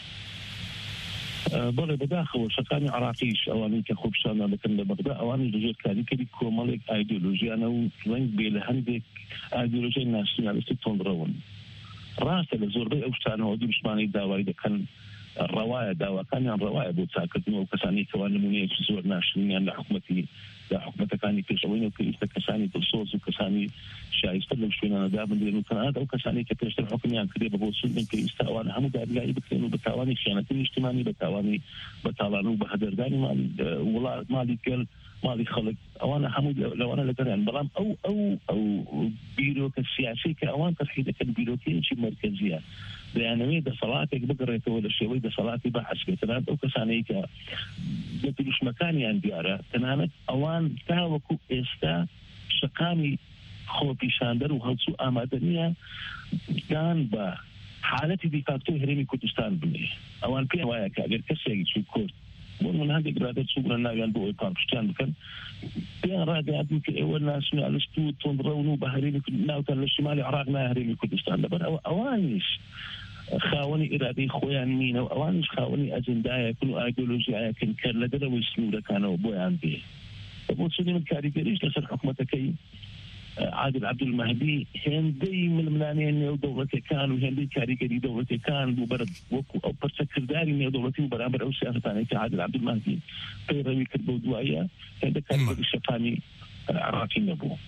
بەڵێ بەداخەوە شەقامی عێراقیش ئەوانەی کە خۆپیشانە دەکەن لە بەغدا ئەوانی لەژێر کاریگەری کۆمەڵێک ئایدۆلۆژیانە و ڕەنگ بێ لە هەندێک ئایدۆلۆژیای ناسیۆنالیستی تۆندڕەون ڕاستە لە زۆربەی ئەو شتانەوە دووشمانی داوای دەکەن ڕەوایە داواکانیان ڕەوایە بۆ چاکردنەوە و کەسانی کەوا نمونەیەکی زۆر ناشرینیان لە حکومەتەکانی پێشەوەی و پێویستە کەسانی دڵسۆز و کەسانی شایستە لەم شوێنانەدا بندێن و تەنانەت ئەو کەسانی کە پێشتر حکمیان کردێ بە بۆ سوودن پێویستە ئەوان هەموو دادگایی بکرێن و بە تاوانی خیانەتی نیشتیمانی بە تاوانی بەتاڵان و بە هەدەردانی وڵات مالی گەل مالی خەڵک ئەوانە هەموو لەوانە لەگەڕیان بەڵام ئەو بیرۆکە سیاسی کە ئەوان تەرخی دەکەن بیرۆکەیەکی مەرکەزیە دەیانەوێت دەسەڵاتێک بگەڕێتەوە لە شێوەی دەسەڵاتی بەحەس بێت تەنانەت ئەو کەسانەی کە دروشمەکانیان دیارە تەنانەت ئەوان تاوەکو ئێستا شەقامی خۆپیشاندەر و هەڵسو ئامادەنیە دان بە حالەتی دیکتاتۆری هەرێمی کوردستان بنێ ئەوان پێیان وایە کە ئەگەر کەسێکی چوو کورد من هەندێک ڕادەت چوبرە ناویان بۆ ئەوی پاڵپشتیان بکەن پێیان ڕادیان کە ئێوە ناسیۆنالیست و تۆندڕەون و بە هەرێمی ناوتان لە شمالی عێراق نایە هەرێمی کوردستان لەبەر ئەوانیش خاوەنی ئیرادەی خۆیان نینە و ئەوانیش خاوەنی ئەجندایەکن و ئایدۆلۆژیایەکن کە لە دەرەوەی سنوورەکانەوە بۆیان بێ بۆچونی من کاریگەریش لەسەر حکومەتەکەی عادل عەبدولمەهدی هێندەی ململانەیە نێو دەوڵەتەکان و هێندەی کاریگەری دەوڵەتەکان بوو بەرە وەکو ئەو پەرچەکرداری نێو دەوڵەتی و بەرامبەر ئەو سیاسەتانەی کە عادل عەبدولمەهدی پەیڕەوی کرد بەو دوایە هێندە کاریگەری شەقامی عێراقی نەبوو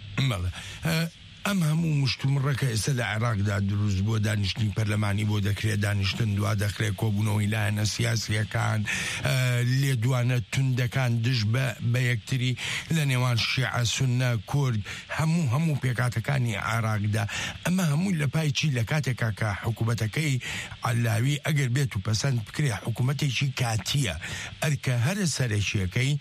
ئەم هەموو مشتومڕەکە ئێستا لە عێراقدا دروست بۆ دانیشتنی پەرلەمانی بۆ دەکرێت دانیشتن دوا دەکرێت کۆبوونەوەی لایەنە سیاسیەکان لێدوانە توندەکان دژ بە یەکتری لە نێوان شیعە سوننە کورد هەموو پێکاتەکانی عێراقدا ئەمە هەموو لە پای چی لە کاتێکا کە حکوومەتەکەی عەلاوی ئەگەر بێت و پەسەند بکرێ حکوومەتێکی کاتیە ئەرکە هەرە سەرەکیەکەی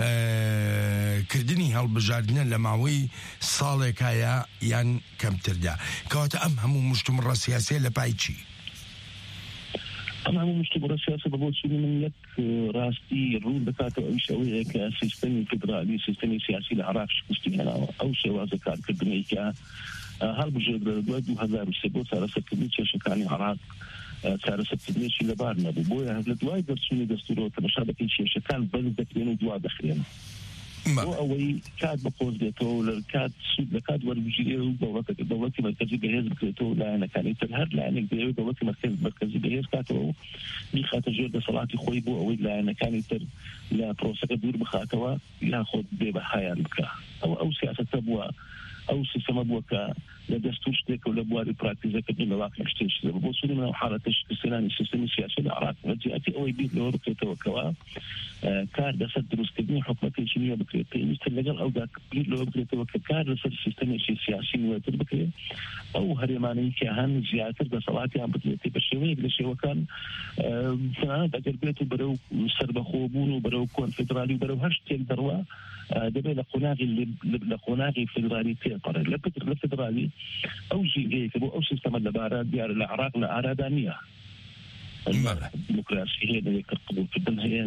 کردنی هەڵبژاردنە لە ماوەی ساڵێکایە یان کەمتردا کەواتە ئەم هەموو مشتومڕە سیاسیە لە پای چی؟ ئەم هەموو مشتومڕە سیاسە بە بۆچوونی من یەک ڕاستی ڕوون دەکاتەوە ئەویش ئەوەیە کە سیستەمی فیدرالی سیستەمی سیاسی لە عێراق شکستی هێناوە ئەو شێوازە کارکردنەی کە هەڵبژێردرا لە دوای 2003 بۆ چارەسەرکردنی کێشەکانی عێراق چارەسەرکردنێکی لەبار نەبوو بۆیە لە دوای دەرچوونی دەستورەوە تەماشا دەکەین کێشەکان بەرز دەکرێن و دوا دەخرێن ئەوەی کات بەقۆز دێتەوە لە کات سود لە کات وەربژێ و دەوڵەتی مرکزی بەهێز بکرێتەوە لایەنەکانی تر هەر لایەنێک دەیەوێت دەوڵەتی مرکزی بەهێز کاتەوە میخاتە ژێر دەسەڵاتی خۆی بۆ ئەوەی لایەنەکانی تر لە پرۆسەکە دوور بخاتەوە یاخۆت بێ بەهایان بکە ئەو سیاسەتە بووە ئەو سیستەمە بووە کە لە دەستور شتێک و لە بواری پراکتیزەکردن لە واقع شتێک بۆ سوودی من حالەتە شکستێنانی سیستەمی سیاسی لە عێراق وەجیاتی ئەوەی بیر لەوە بکرێتەوە کەوا کار لەسەر دروستکردنی حکومەتێکی نوێ بکرێت پێویستە لەگەڵ ئەودا بیر لەوە بکرێتەوە کە کار لەسەر سیستەمێکی سیاسی نوێتر بکرێت ئەو هەرێمانەی کە هەن زیاتر دەسەڵاتیان بدرێتی بە شێوەیەک لە شێوەکان تەنانەت ئەگەر بێت و بەرەو سەربەخۆبوون و بەرەو کۆنفدرالی و بەرەو هەر شتێک دەڕوا دەبێت لە قۆناغی فدرالی تێپەڕێ لە فدرالی ئەو ژینگەیەکە بۆ ئەو سیستەمە لەبارە دیارە لە عێراق لە ئارادا نییە دیموکراسی هەیە لەیەکتر قبولکردن هەیە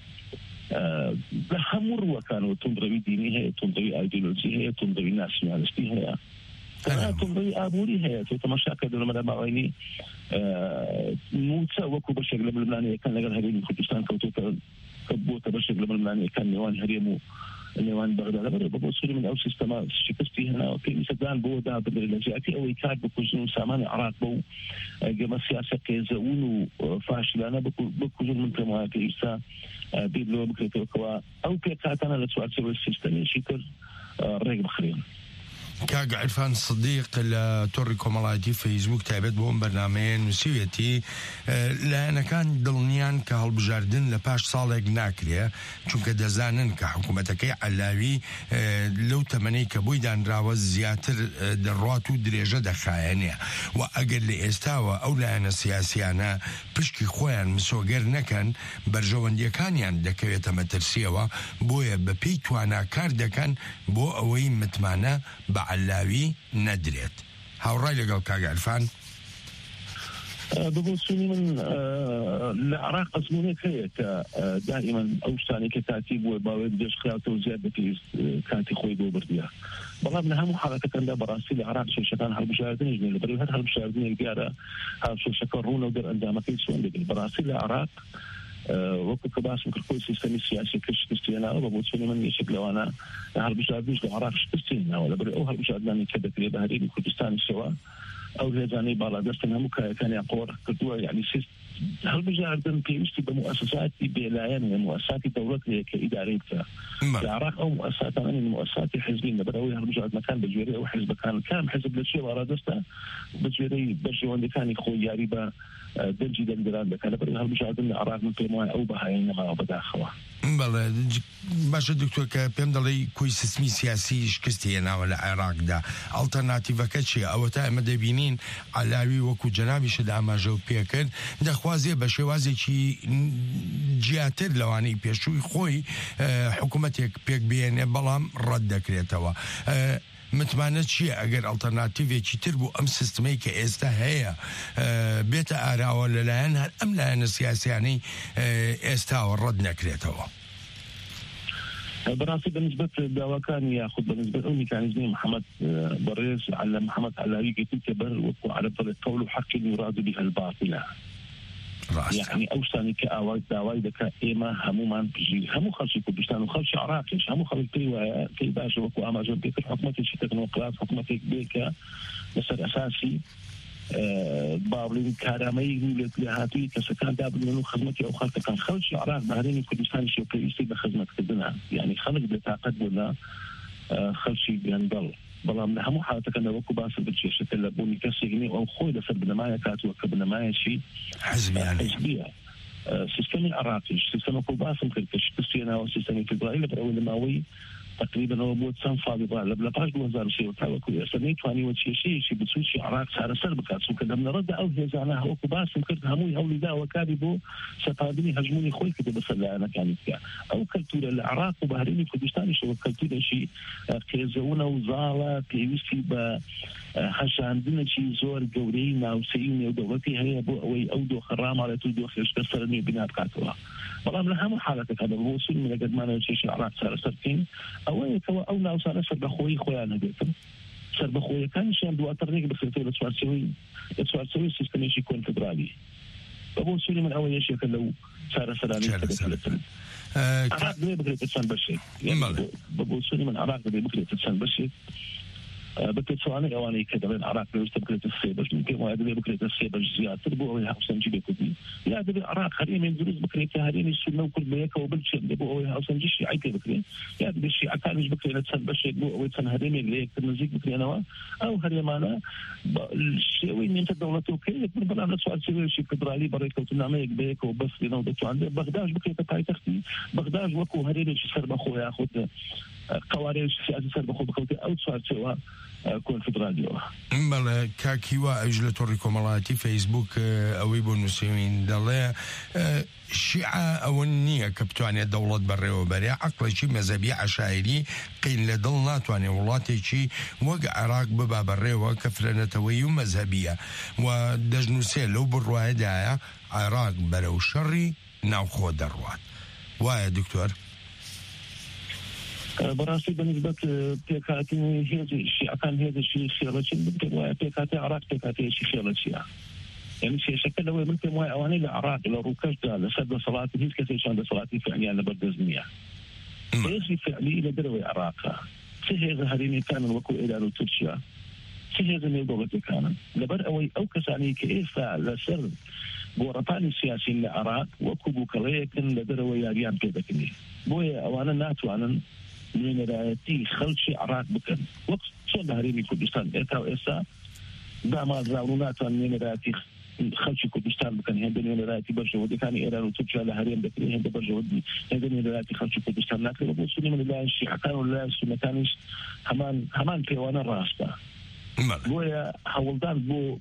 لە هەموو ڕووەکانەوە توندڕەوی دینی هەیە توندڕەوی ئایدۆلۆجی هەیە توندڕەوی ناسیۆنالیستی هەیە توندڕەوی ئابووری هەیە تۆ تەماشاکە لەمەدا ماوەینی موچە وەکو بەشێک لە ململانیەکان لەگەڵ هەرێمی کوردستان کەوتۆتە بۆتە بەشێک لە ململانیەکان نێوان هەرێم و نێوان بەغدا لەبەر بۆ سووری من ئەو سیستەما شکستی هێناوە پێویستەدان بۆ دابدرێ لە جیاتی ئەوەی کار بکوژن و سامانی عێراق بە و گەمە سیاسەت قێزەون و فاشلانە بکوژن من پێم وایە پێویستە بیر لەوە بکرێتەوە کەوا ئەو پێکاتانە لە چوارچێوەی سیستەمێکی تر ڕێک بخرێن کاگ عرفان صدیق لە تۆڕی کۆمەڵایەتی فەیسبوک تایبەت بۆ ئەم بەرنامەیە نووسیوێتی لایەنەکان دڵنیان کە هەڵبژاردن لە پاش ساڵێک ناکرێ چونکە دەزانن کە حکوومەتەکەی عەلاوی لەو تەمەنەی کە بۆی دانراوە زیاتر دەڕوات و درێژە دەخایەنێ و ئەگەر لە ئێستاوە ئەو لایەنە سیاسیانە پشتی خۆیان مسۆگەر نەکەن بەرژەوەندیەکانیان دەکەوێتە مەترسیەوە بۆیە بەپێی تواناکار دەکەن بۆ ئەوەی متمانە بە عەلاوی نەدرێت هاوڕای لەگەڵ کاگ عرفان بۆ سوونی من لە عێراق ئەزمونێک هەیە کە دائیما ئەو شتانی کە کاتی بووە باوێت دەشخراوەوە زیاد دەپێویست کاتی خۆی بۆ بردیە بەڵام لە هەموو حاڵەتەکاندا بەڕاستی لە عێراق شێشەکان هەڵبژاردنیش نیە لەبەرەوەی هەر هەڵبژاردنێک دیارە هاوشێشەکە ڕوونە و دەرئەنجامەکەی چۆن دەبێت بەڕاستی لە عێراق وەکو کە باسم کرد خۆی سیستەمی سیاسی کرد شکستی هێناوە بە بۆ چۆنی من یەکێک لەوانە هەڵبژاردنیش لە عێراق شکستی هێناوە لەبەرەوەی ئەو هەڵبژاردنانی کە دەکرێت بە هەرێمی کوردستانیشەوە ئەو هێزانەی باڵادەستن هەموو کایەکانیان قۆڕ کردووە یعنی هەڵبژاردن پێویستی بە موسساتی بێلایەن و موسساتی دەوڵەت هەیە کە ئیدارەی بکە لە عێراق ئەو موسساتانە موسساتی حزبین لەبەرەوەی هەڵبژاردنەکان بە گوێرەی ئەو حزبەکان کام حزب لە چێ باڵادەستە بە گوێرەی بەرژەوەندەکانی خۆی یاری بە دەنجی دەنگدران دەکات لەبەرەوەی هەڵبژاردن لە عێراق من پێم وایە ئەو بەهایەی نەماوە بەداخەوە بەڵێ باشە دکتۆر کە پێم دەڵێ کۆی سیستمی سیاسی شکستی هێناوە لە عێراقدا ئەڵتەرناتیڤەکە چیە ئەوە تا ئێمە دەبینین عەلاوی وەکو جەنابیشت ئاماژە و پێکرد دەخوازێ بە شێوازێکی جیاتر لەوانەی پێشووی خۆی حکوومەتێک پێک بێنێ بەڵام ڕەت دەکرێتەوە متمانە چییە ئەگەر ئەڵتەرناتیڤێکی تر بوو ئەم سیستمەی کە ئێستا هەیە بێتە ئاراوە لەلایەن هەر ئەم لایەنە سیاسیانەی ئێستاوە ڕەت نەکرێتەوە بەڕاستی بەنسبەت داواکانی یاخود بەنسبەت ئەو میکانیزمی محەممەد بەڕێز على محەممەد عەلاوی گەیتی کە بەر وەکو عەرەب دەڵێت قەول حەق یوراد بها الباطل يعني ئەو شتانی کە ئاوای داوای دەکا ئێمە هەمومان پژی هەموو خەڵکی کوردستان و خەڵکی عێراقیش هەموو خەڵک پێی وایە پێی باشە وەکو ئاماژە پێکرد حکوومەتێکی تەکنۆکرات حکوومەتێک بێ کە لەسەر ئەساسی باڵین کارامەی لە هاتووی کەسەکان دابنێن و خزمەتی ئەو خەڵکەکان خەڵکی عێراق بە هەرێمی کوردستانیش پێویستی بە خزمەتکردنە یعنی خەڵک بێتاقەت بوون لە خەڵکی گەندەڵ بەڵام لە هەموو حالەتەکەندا وەکو باسم بچێشەکە لە بوونی کەسێک نیە ئەو خۆی لەسەر بنەمایە کاتووە کە بنەمایەکی حزبیە سیستەمی عێراقیش سیستەمەکو باسم کرد کە شکستی هێناوە سیستەمی فدرالی لەبەرەوەی لە ماوەی تقریبا ئەوە بۆ چەند ساڵی لە پاش 2003 تاوەکو ئێستا نەیتوانیوە کێشەیەکی بچووکی عێراق چارەسەر بکات چونکە لە بنەڕەتدا ئەو هێزانە وەکو باسم کرد هەمووی هەوڵی داوە کاری بۆ سەپاندنی هەژمونی خۆی کردە بەسەر لایەنەکانی بکە ئەو کەلتورە لە عێراق و بە هەرێمی کوردستانیشەوە کەلتورێکی قێزەونە و زاڵە پێویستی بە هەشاندنێکی زۆر گەورەی ناوسەیی و نێودەوڵەتی هەیە بۆ ئەوەی ئەو دۆخە ڕاماڵێت و دۆخێشتە سەر نوێ بنا بکاتەوە بەڵام لە هەموو حالەتەکەدا بۆ سوودی من ئەگەرمانەوە چێشی عێراق چارەسەر بکەین ئەوەیەکەوە ئەو ناوسانە سەربەخۆیی خۆیان هەبێتن سەربەخۆیەکانیشیان دواتر ڕێک بخرێتەوە لە چوارچێوەی سیستەمێکی کۆنفدرالی أبو سوري من أول شيء لو صار سلامي عراق دي بكرة تسان بشي أبو سوري من عراق دي بكرة تسان بشي بتسواني أواني كذا بين العراق بكرة السيبر يمكن ما أدري بكرة السيبر زيادة تربو أوي حسن جيبي كذي لا أدري العراق هريم من دروس بكرة هريم السنة وكل بيك وبلش بو أوي حسن جيشي عيك بكرة لا أدري شيء أكانش بكرة تسان بشي بو أوي تسان هريم اللي كنزيك بكرة نوا أو هريمانا الشيء وين أنت دولة توكي يكون بلا نسوى سوي شيء فدرالي بريك وتنامي بيك وبس لنودة عند بغداد بكرة تاي تختي بغداد وكو هريم شو صار بخويا أخذ قوارير سياسي صار بخو بخوتي أو سوى سوا كون فدراليو بله كاكيوا أجل توريكو ملاتي فيسبوك أويبو المسلمين دالله شيعة أولنية كبتواني الدولة بري وبري عقل شي مذهبي عشائري قيل لدلنا تواني ولاتي شي وقع عراق ببا بري وكفرنا تويو مذهبية ودجنوسي لو بالرواية دايا عراق برو شري ناو خود الرواد وايا دكتور براسي بالنسبة لبيكاتي هذا الشيء كان هذا الشيء خيالتي بدك بيكاتي عراق بيكاتي شيء خيالتي يعني شيء شكل لو ممكن ما أواني العراق لو ركزت على سد صلاتي هيك كثير شان صلاتي فعليا لبردزنيا ليش فعلي لدروي عراق سهل هريني كان وكو إلى تركيا سهل زميل دولتي كان لبر أو كساني كيف لسر بورطاني السياسي للعراق وكو بوكاليه كن لدروي ياريان كذا كني بويا أوانا ناتو أنا من رأيتي خلشي عراق بكن وقت صد هريني كردستان إتا وإسا داما زاونات من رأيتي خلشي كردستان بكن هندن من رأيتي برجودي كان إيران وتركيا لهرين بكري هند برجودي هندن من رأيتي خلشي كردستان لكن أبو سني من الله الشيعة كانوا الله السنة كانش همان كيوانا راستا بويا حولدان بو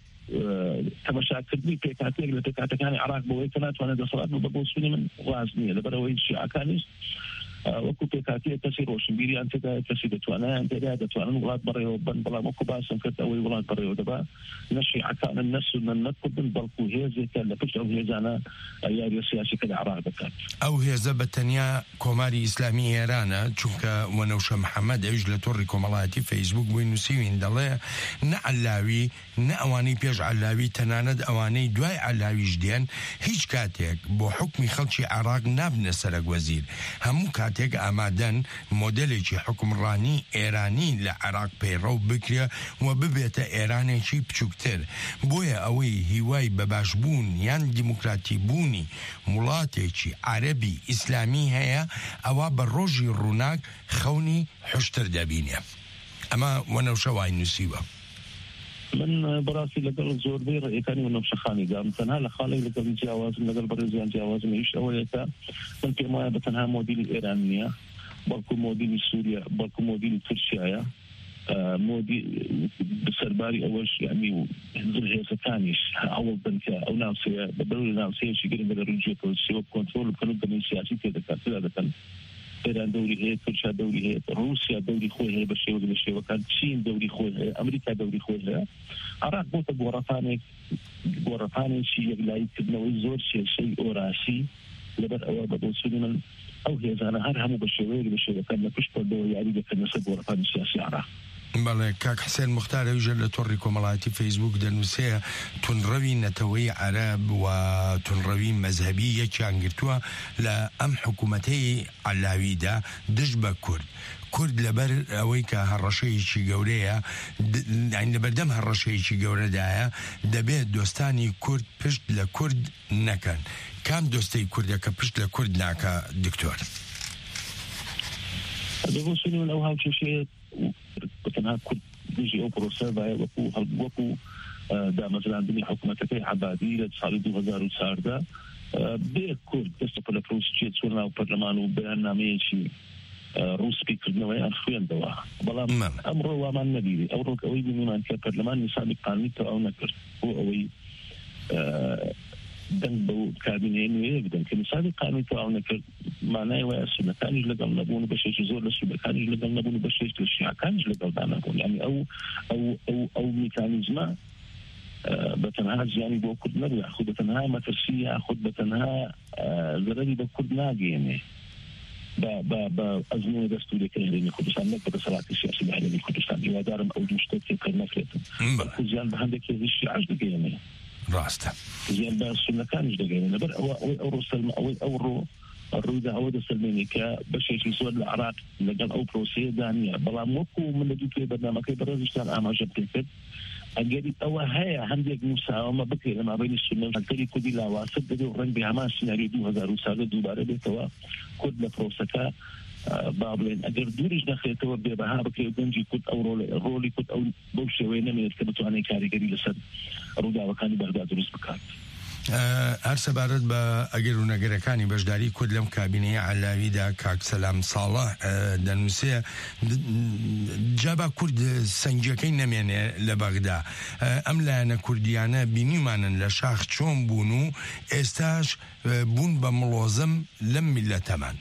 كمشاكل بيكاتي اللي بيكاتي كان عراق بويتنات وانا دصرات ببو سني من راسني لبروي الشيعة كانش وكو بيكاتي تسير وشمبيري أنت تسير توانا أنت لا توانا ولاد بري وبن بلا مكو باسم كت أوي ولاد بري ودبا نشي عكان الناس من نقد بالكو هيزي كان لفش أو هيزانا أياري السياسي كده عراق بكات أو هيزا بتنيا كوماري إسلامي إيرانا تشوكا ونوشا محمد عجلة توري كومالاتي فيسبوك بوين نسيوين دالله نعلاوي نأواني بيج علاوي تناند أواني دواي علاوي جديان هيج كاتيك بو حكمي خلشي عراق نابن سرق وزير همو كاتيك أمادن موديليشي حكم راني إيراني لعراق بيرو بكريا وببيت إيراني شي بشوكتر بويا أوي هواي بباشبون يان ديمقراطي بوني مولاتيشي عربي إسلامي هيا أوا بالروجي الروناك خوني حشتر دابينيا أما ونوشواي نسيبه من براسي لقل زور بي رأيتاني من نفشخاني قام تنها لخالي لقل جواز لقل برزيان جواز ميش أوليتا من كما بتنها موديل الإيرانية بركو موديل سوريا بركو موديل تركيا موديل بسرباري أولش يعني هنزل هي سكانيش أول بنك أو ناوسية بدل ناوسية شكل من الرجوع والسيوب كنترول كانوا بني سياسي كذا كان إيران دوري هي تركيا دوري هي روسيا دوري خوي هي بشي وكان الصين دوري خوي هي أمريكا دوري خوي هي عراق بوتا بورطاني شيء لا يكتبنا زور شيء أوراسي لبر أول بدو سليمان أو هي زانا هرهم بشي وكان نكشف دوري يعني كان نسب بورطاني سياسي عراق بله كاك حسين مختار يوجد توريكو ملاتي فيسبوك دنوسيا تنروي نتوي عرب وتنروي مذهبية كانجرتوا لأم حكومتي علاوي دا دجبة كرد لبر أويك هالرشي شي قوليا يعني بردم هالرشي شي قولة دايا دبيت دوستاني كرد بشت لكرد نكن كام دوستي كرد يكا بشت لكرد ناكا دكتور بقول من أوهام شيء بتنها كرد بيجي أوبرو سيرفاي وكو دا مثلا بني حكومتك عبادية صار 2004 بيت كرد تستقل فروس جيت سورنا وبرلمان وبرنامج شيء روس بيكر نوعي أخوين دوا بلا أمر ومان نبيري أمر قوي بمن كان برلمان نسابق قانون أو نكر هو قوي دنبو كابينين ويقدم كنسابق قانون أو نكر معناه واسمه كان يجلق النبون بشيء زور لسه كان يجلق النبون بشيء الشيعة كان يجلق النبون يعني أو ميكانيزما بتنها يعني بوكد نبي أخذ بتنها مترسية أخذ بتنها زرادي بوكد ناجي يعني بأزمة دستورية كهرباء كردستان نقطة صلاة السياسة بهرباء كردستان جوادارم أو مشترك كرنافلتهم. كوزيان بهندك يزيش 10 دقيقة. ڕاستە زیان باسوونەکانیش دەگەین لەبەر ئەوڕۆ سەلمە ئەوەی ئەوڕۆ ڕوویدا ئەوە دەسەلمێنی کە بەشێکی زۆر لە عراق لەگەڵ ئەو پرۆسەیە دانیە بەڵام وەکو من لە دوو توێ بەرنامەکەی بەڕێزیشتان ئاماژە پێکرد ئەگەری ئەوە هەیە هەندێک مساومە بکرێت لە مابینی سونەتەکەی کوردی لاواسە دەبێت ڕەنگی هەمان سیناری 2000 دووبارە بێتەوە کورد لە پرۆسەکە با بڵێن ئەگەر دووریش نەخێتەوە بێبەها بکرێت گەنجی کورد ئەو ڕۆلی کورد ئەو بەو شێوەیە نەمێت کە بتوانێت کاریگەری لەسەر ڕووداوەکانی بەغدا دروست بکات هەر سەبارەت بە ئەگەر و نەگەرەکانی بەشداری کورد لەم کابینەیە عەلاویدا کاک سەلام ساڵح دەنووسێ جابا کورد سەنگیەکەی نەمێنێ لە بەغدا ئەم لایەنە کوردیانە بینیمانن لە شاخ چۆن بوون و ئێستاش بوون بە مڵۆزم لەم میلەتەمان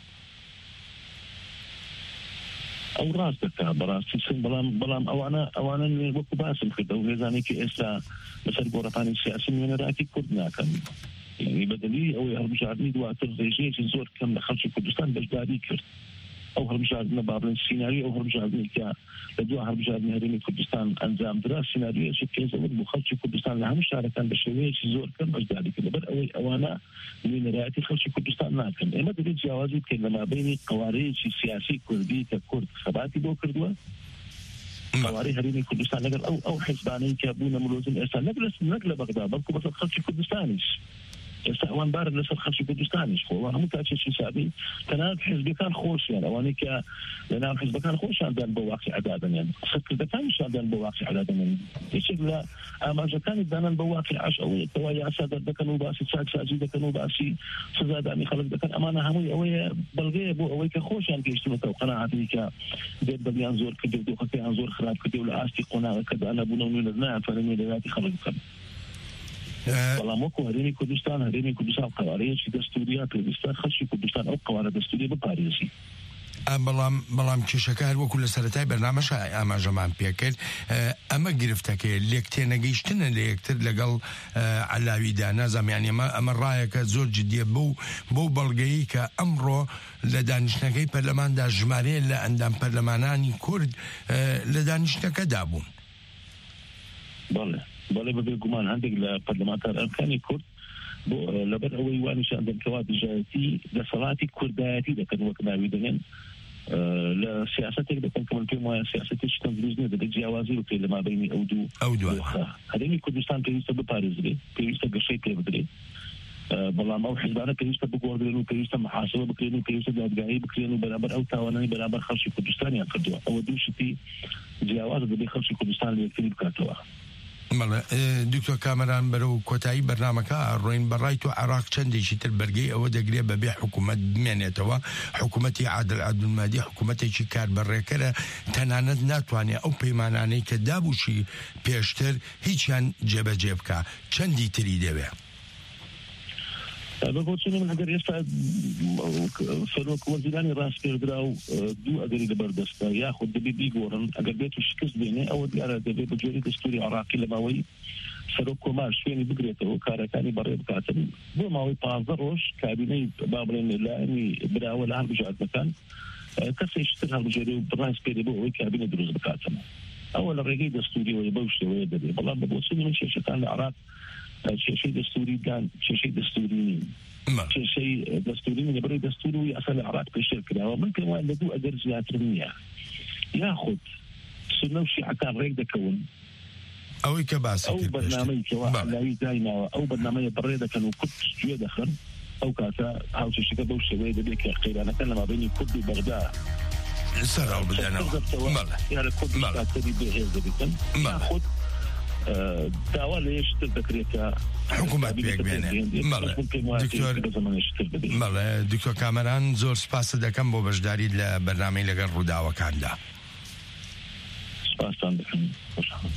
ئەو ڕاست دەکات بەڕاستی سن بەڵام ئەوانە وەکو باسم کرد ئەو هێزانێکی ئێستا لەسەر گۆڕەپانی سیاسی نوێنەراتی کورد ناکەن یعنی بەدەلی ئەوەی هەڵبژاردننی دواتر ڕێژەیەکی زۆر کەم لە خەڵکی کوردستان بەشداری کرد ئەو هەڵبژاردنە با بڵێن سیناری ئەو هەڵبژاردنی کە لە دوای هەڵبژاردنی هەرێمی کوردستان ئەنجامدرا سیناریۆیەکی پێزەوت بوو خەڵکی کوردستان لە هەموو شارەکان بە شێوەیەکی زۆر کەم بەشداری کرد لەبەر ئەوەی ئەوانە نوێنەرایەتی خەڵکی کوردستان ناکەن ئێمە دەبێت جیاوازی بکەین لە مابینی قوارەیەکی سیاسی کوردی کە کورد خەباتی بۆ کردووە قوارەی هەرێمی کوردستان لەگەڵ ئەو حیزبانەی کە بوونە ملۆزم ئێستا نەک لە بەغدا بەڵکو بەسەر خەڵکی کوردستانیش ئێستا ئەوان بارن لەسەر خەڵکی کوردستانیش خۆ هەموو کاتێکی حسابی تەنانەت حیزبەکان خۆشیان ئەوانەی کە لەناو حیزبەکان خۆشیاندان بە واقعی دادەنێن سەرکردەکانیشاندان بە واقعی دادەنێن هیچێک لە ئاماژەکانی دانان بە واقعیش ئەوەیە کەوا یاسا دەردەکەن و باسی چاکسازی دەکەن و باسی سزادانی خەڵک دەکەن ئەمانە هەمووی ئەوەیە بەڵگەیە بۆ ئەوەی کە خۆشیان گەیشتنەوە قەناعەتی کە دێت بەدیان زۆر کردو دۆخەکەیان زۆر خراپ کردو لە ئاستی قۆناغەکەدا نەبوونە و نەتوانن نوێنەراتی خەڵک بکەن بەڵام وەکو هەرێمی کوردستان قوارەیەکی دەستوریە پێویستە خەڵکی کوردستان ئەو قوارە دەستوری بپارێزی بەڵام کێشەکە هەر وەکو لە سەرەتای بەرنامەش ئاماژەمان پێکرد ئەمە گرفتەکەی لێک تێنەگەیشتنە لە یەکتر لەگەڵ عەلاویدا نازانم ئەمە ڕایەکە زۆر جدیە بەو بەڵگەیی کە ئەمڕۆ لە دانیشتنەکەی پەرلەماندا ژمارەیە لە ئەندام پەرلەمانانی کورد لە دانیشتنەکەدا بوون بەڵێ بەبێ گومان هەندێک لە پەرلەمانتارەکانی کورد بۆ لەبەر ئەوەی وانیشان دەکەوا دژایەتی دەسەڵاتی کوردایەتی دەکەن وەک ناوی دەنێن لە سیاستێک دەکەن کە من پێم وایە سیاستێکی تەندروست نیە دەبێت جیاوازی بکرێت لە مابینی ئەو دوو هەرێمی کوردستان پێویستە بپارێزرێت پێویستە گەشەی پێ بدرێت بەڵام ئەو حیزبانە پێویستە بگۆڕدرێن و پێویستە محاسبە بکرێن و پێویستە دادگایی بکرێن و بەرامبەر ئەو تاوانانی بەرامبەر خەڵکی کوردستانیان کردووە ئەوە دوو شتی جیاواز دەبێت خەڵکی کوردستان لە یەکتری بکاتەوە دکتۆر کامەران بەرەو کۆتایی بەرنامەکە ڕۆین بەڕای تو عراق چەندێکی تر بەرگەی ئەوە دەگرێت بەبێ حکوومەت بمێنێتەوە حکوومەتی عادل عەبدولمادی حکوومەتێکی کاربەڕێکەرە تەنانەت ناتوانێت ئەو پەیمانانەی کە دابووشی پێشتر هیچیان جێبەجێ بکە چەندی تری دەوێت بەبۆچینی من ئەگەر ئێستا سەرۆک وەزیرانی ڕاستپێدرا و دوو ئەگەری لەبەردەستە یاخود دەبێ بیگۆڕن ئەگەر بێت و شکست بێنێ ئەوە دیارە دەبێت بە جۆری دەستوری عراقی لە ماوەی سەرۆک کۆمار شوێنی بگرێتەوە کارەکانی بەڕێ بکاتن بۆ ماوەی 15 ڕۆژ کابینەی با بڵێن لایەنی براوە لە هەڵبژاردنەکان کەسێکتر هەڵبژێرێ و ڕاستپێدێ بۆ ئەوەی کابینە دروست بکاتن ئەوە لە ڕێگەی دەستوریەوەی بەو شێوەیە دەبێت بەڵام بەبۆچینی من کێشەکان لە عراق کێشەی دەستوری نین کێشەی دەستوری نینە بەڕێی دەستور و یاسا لە عراق پێشتر کراوە من پێم وایە لە دوو ئەگەر زیاتر نییە یاخود سنە و شیعەکان ڕێک دەکەون ئەوەی کە باسی ئەو بەرنامەی کەوا عەلاوی دایناوە ئەو بەرنامەیە بەڕێ دەکەن و کورد گوێ دەخەن ئەو کاتە هاوچەشەکە بەو شێوەیە دەبێت کە قەیرانەکە لە مابینی کورد و بەغدا سەرڕاو بدەنەوە یارە کورد کاتەری بێهێز دەبێتن یاخود داوا لە یەشتر دەکرێتە حکوومەت پێک بێنێ دکتۆر کامەران زۆر سپاس دەکەم بۆ بەشداری لە بەرنامەی لەگەڵ ڕووداوەکاندا سپاسان دەکەم خۆشحاڵم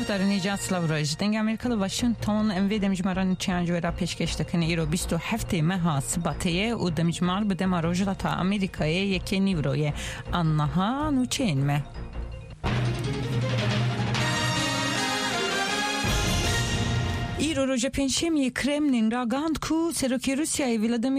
در نیجات سلاوراج دنگ امریکا واشنگتن اموی دمجماران چانج و را پیشکش دکن ایرو 27 ماه سباتیه و دمجمار بده ماروجلا تا امریکای یکی نیوروی آنها نوچین مه ایرو روز پنجشنبه کرملین را گاند کو سروکی روسیای ولادیمیر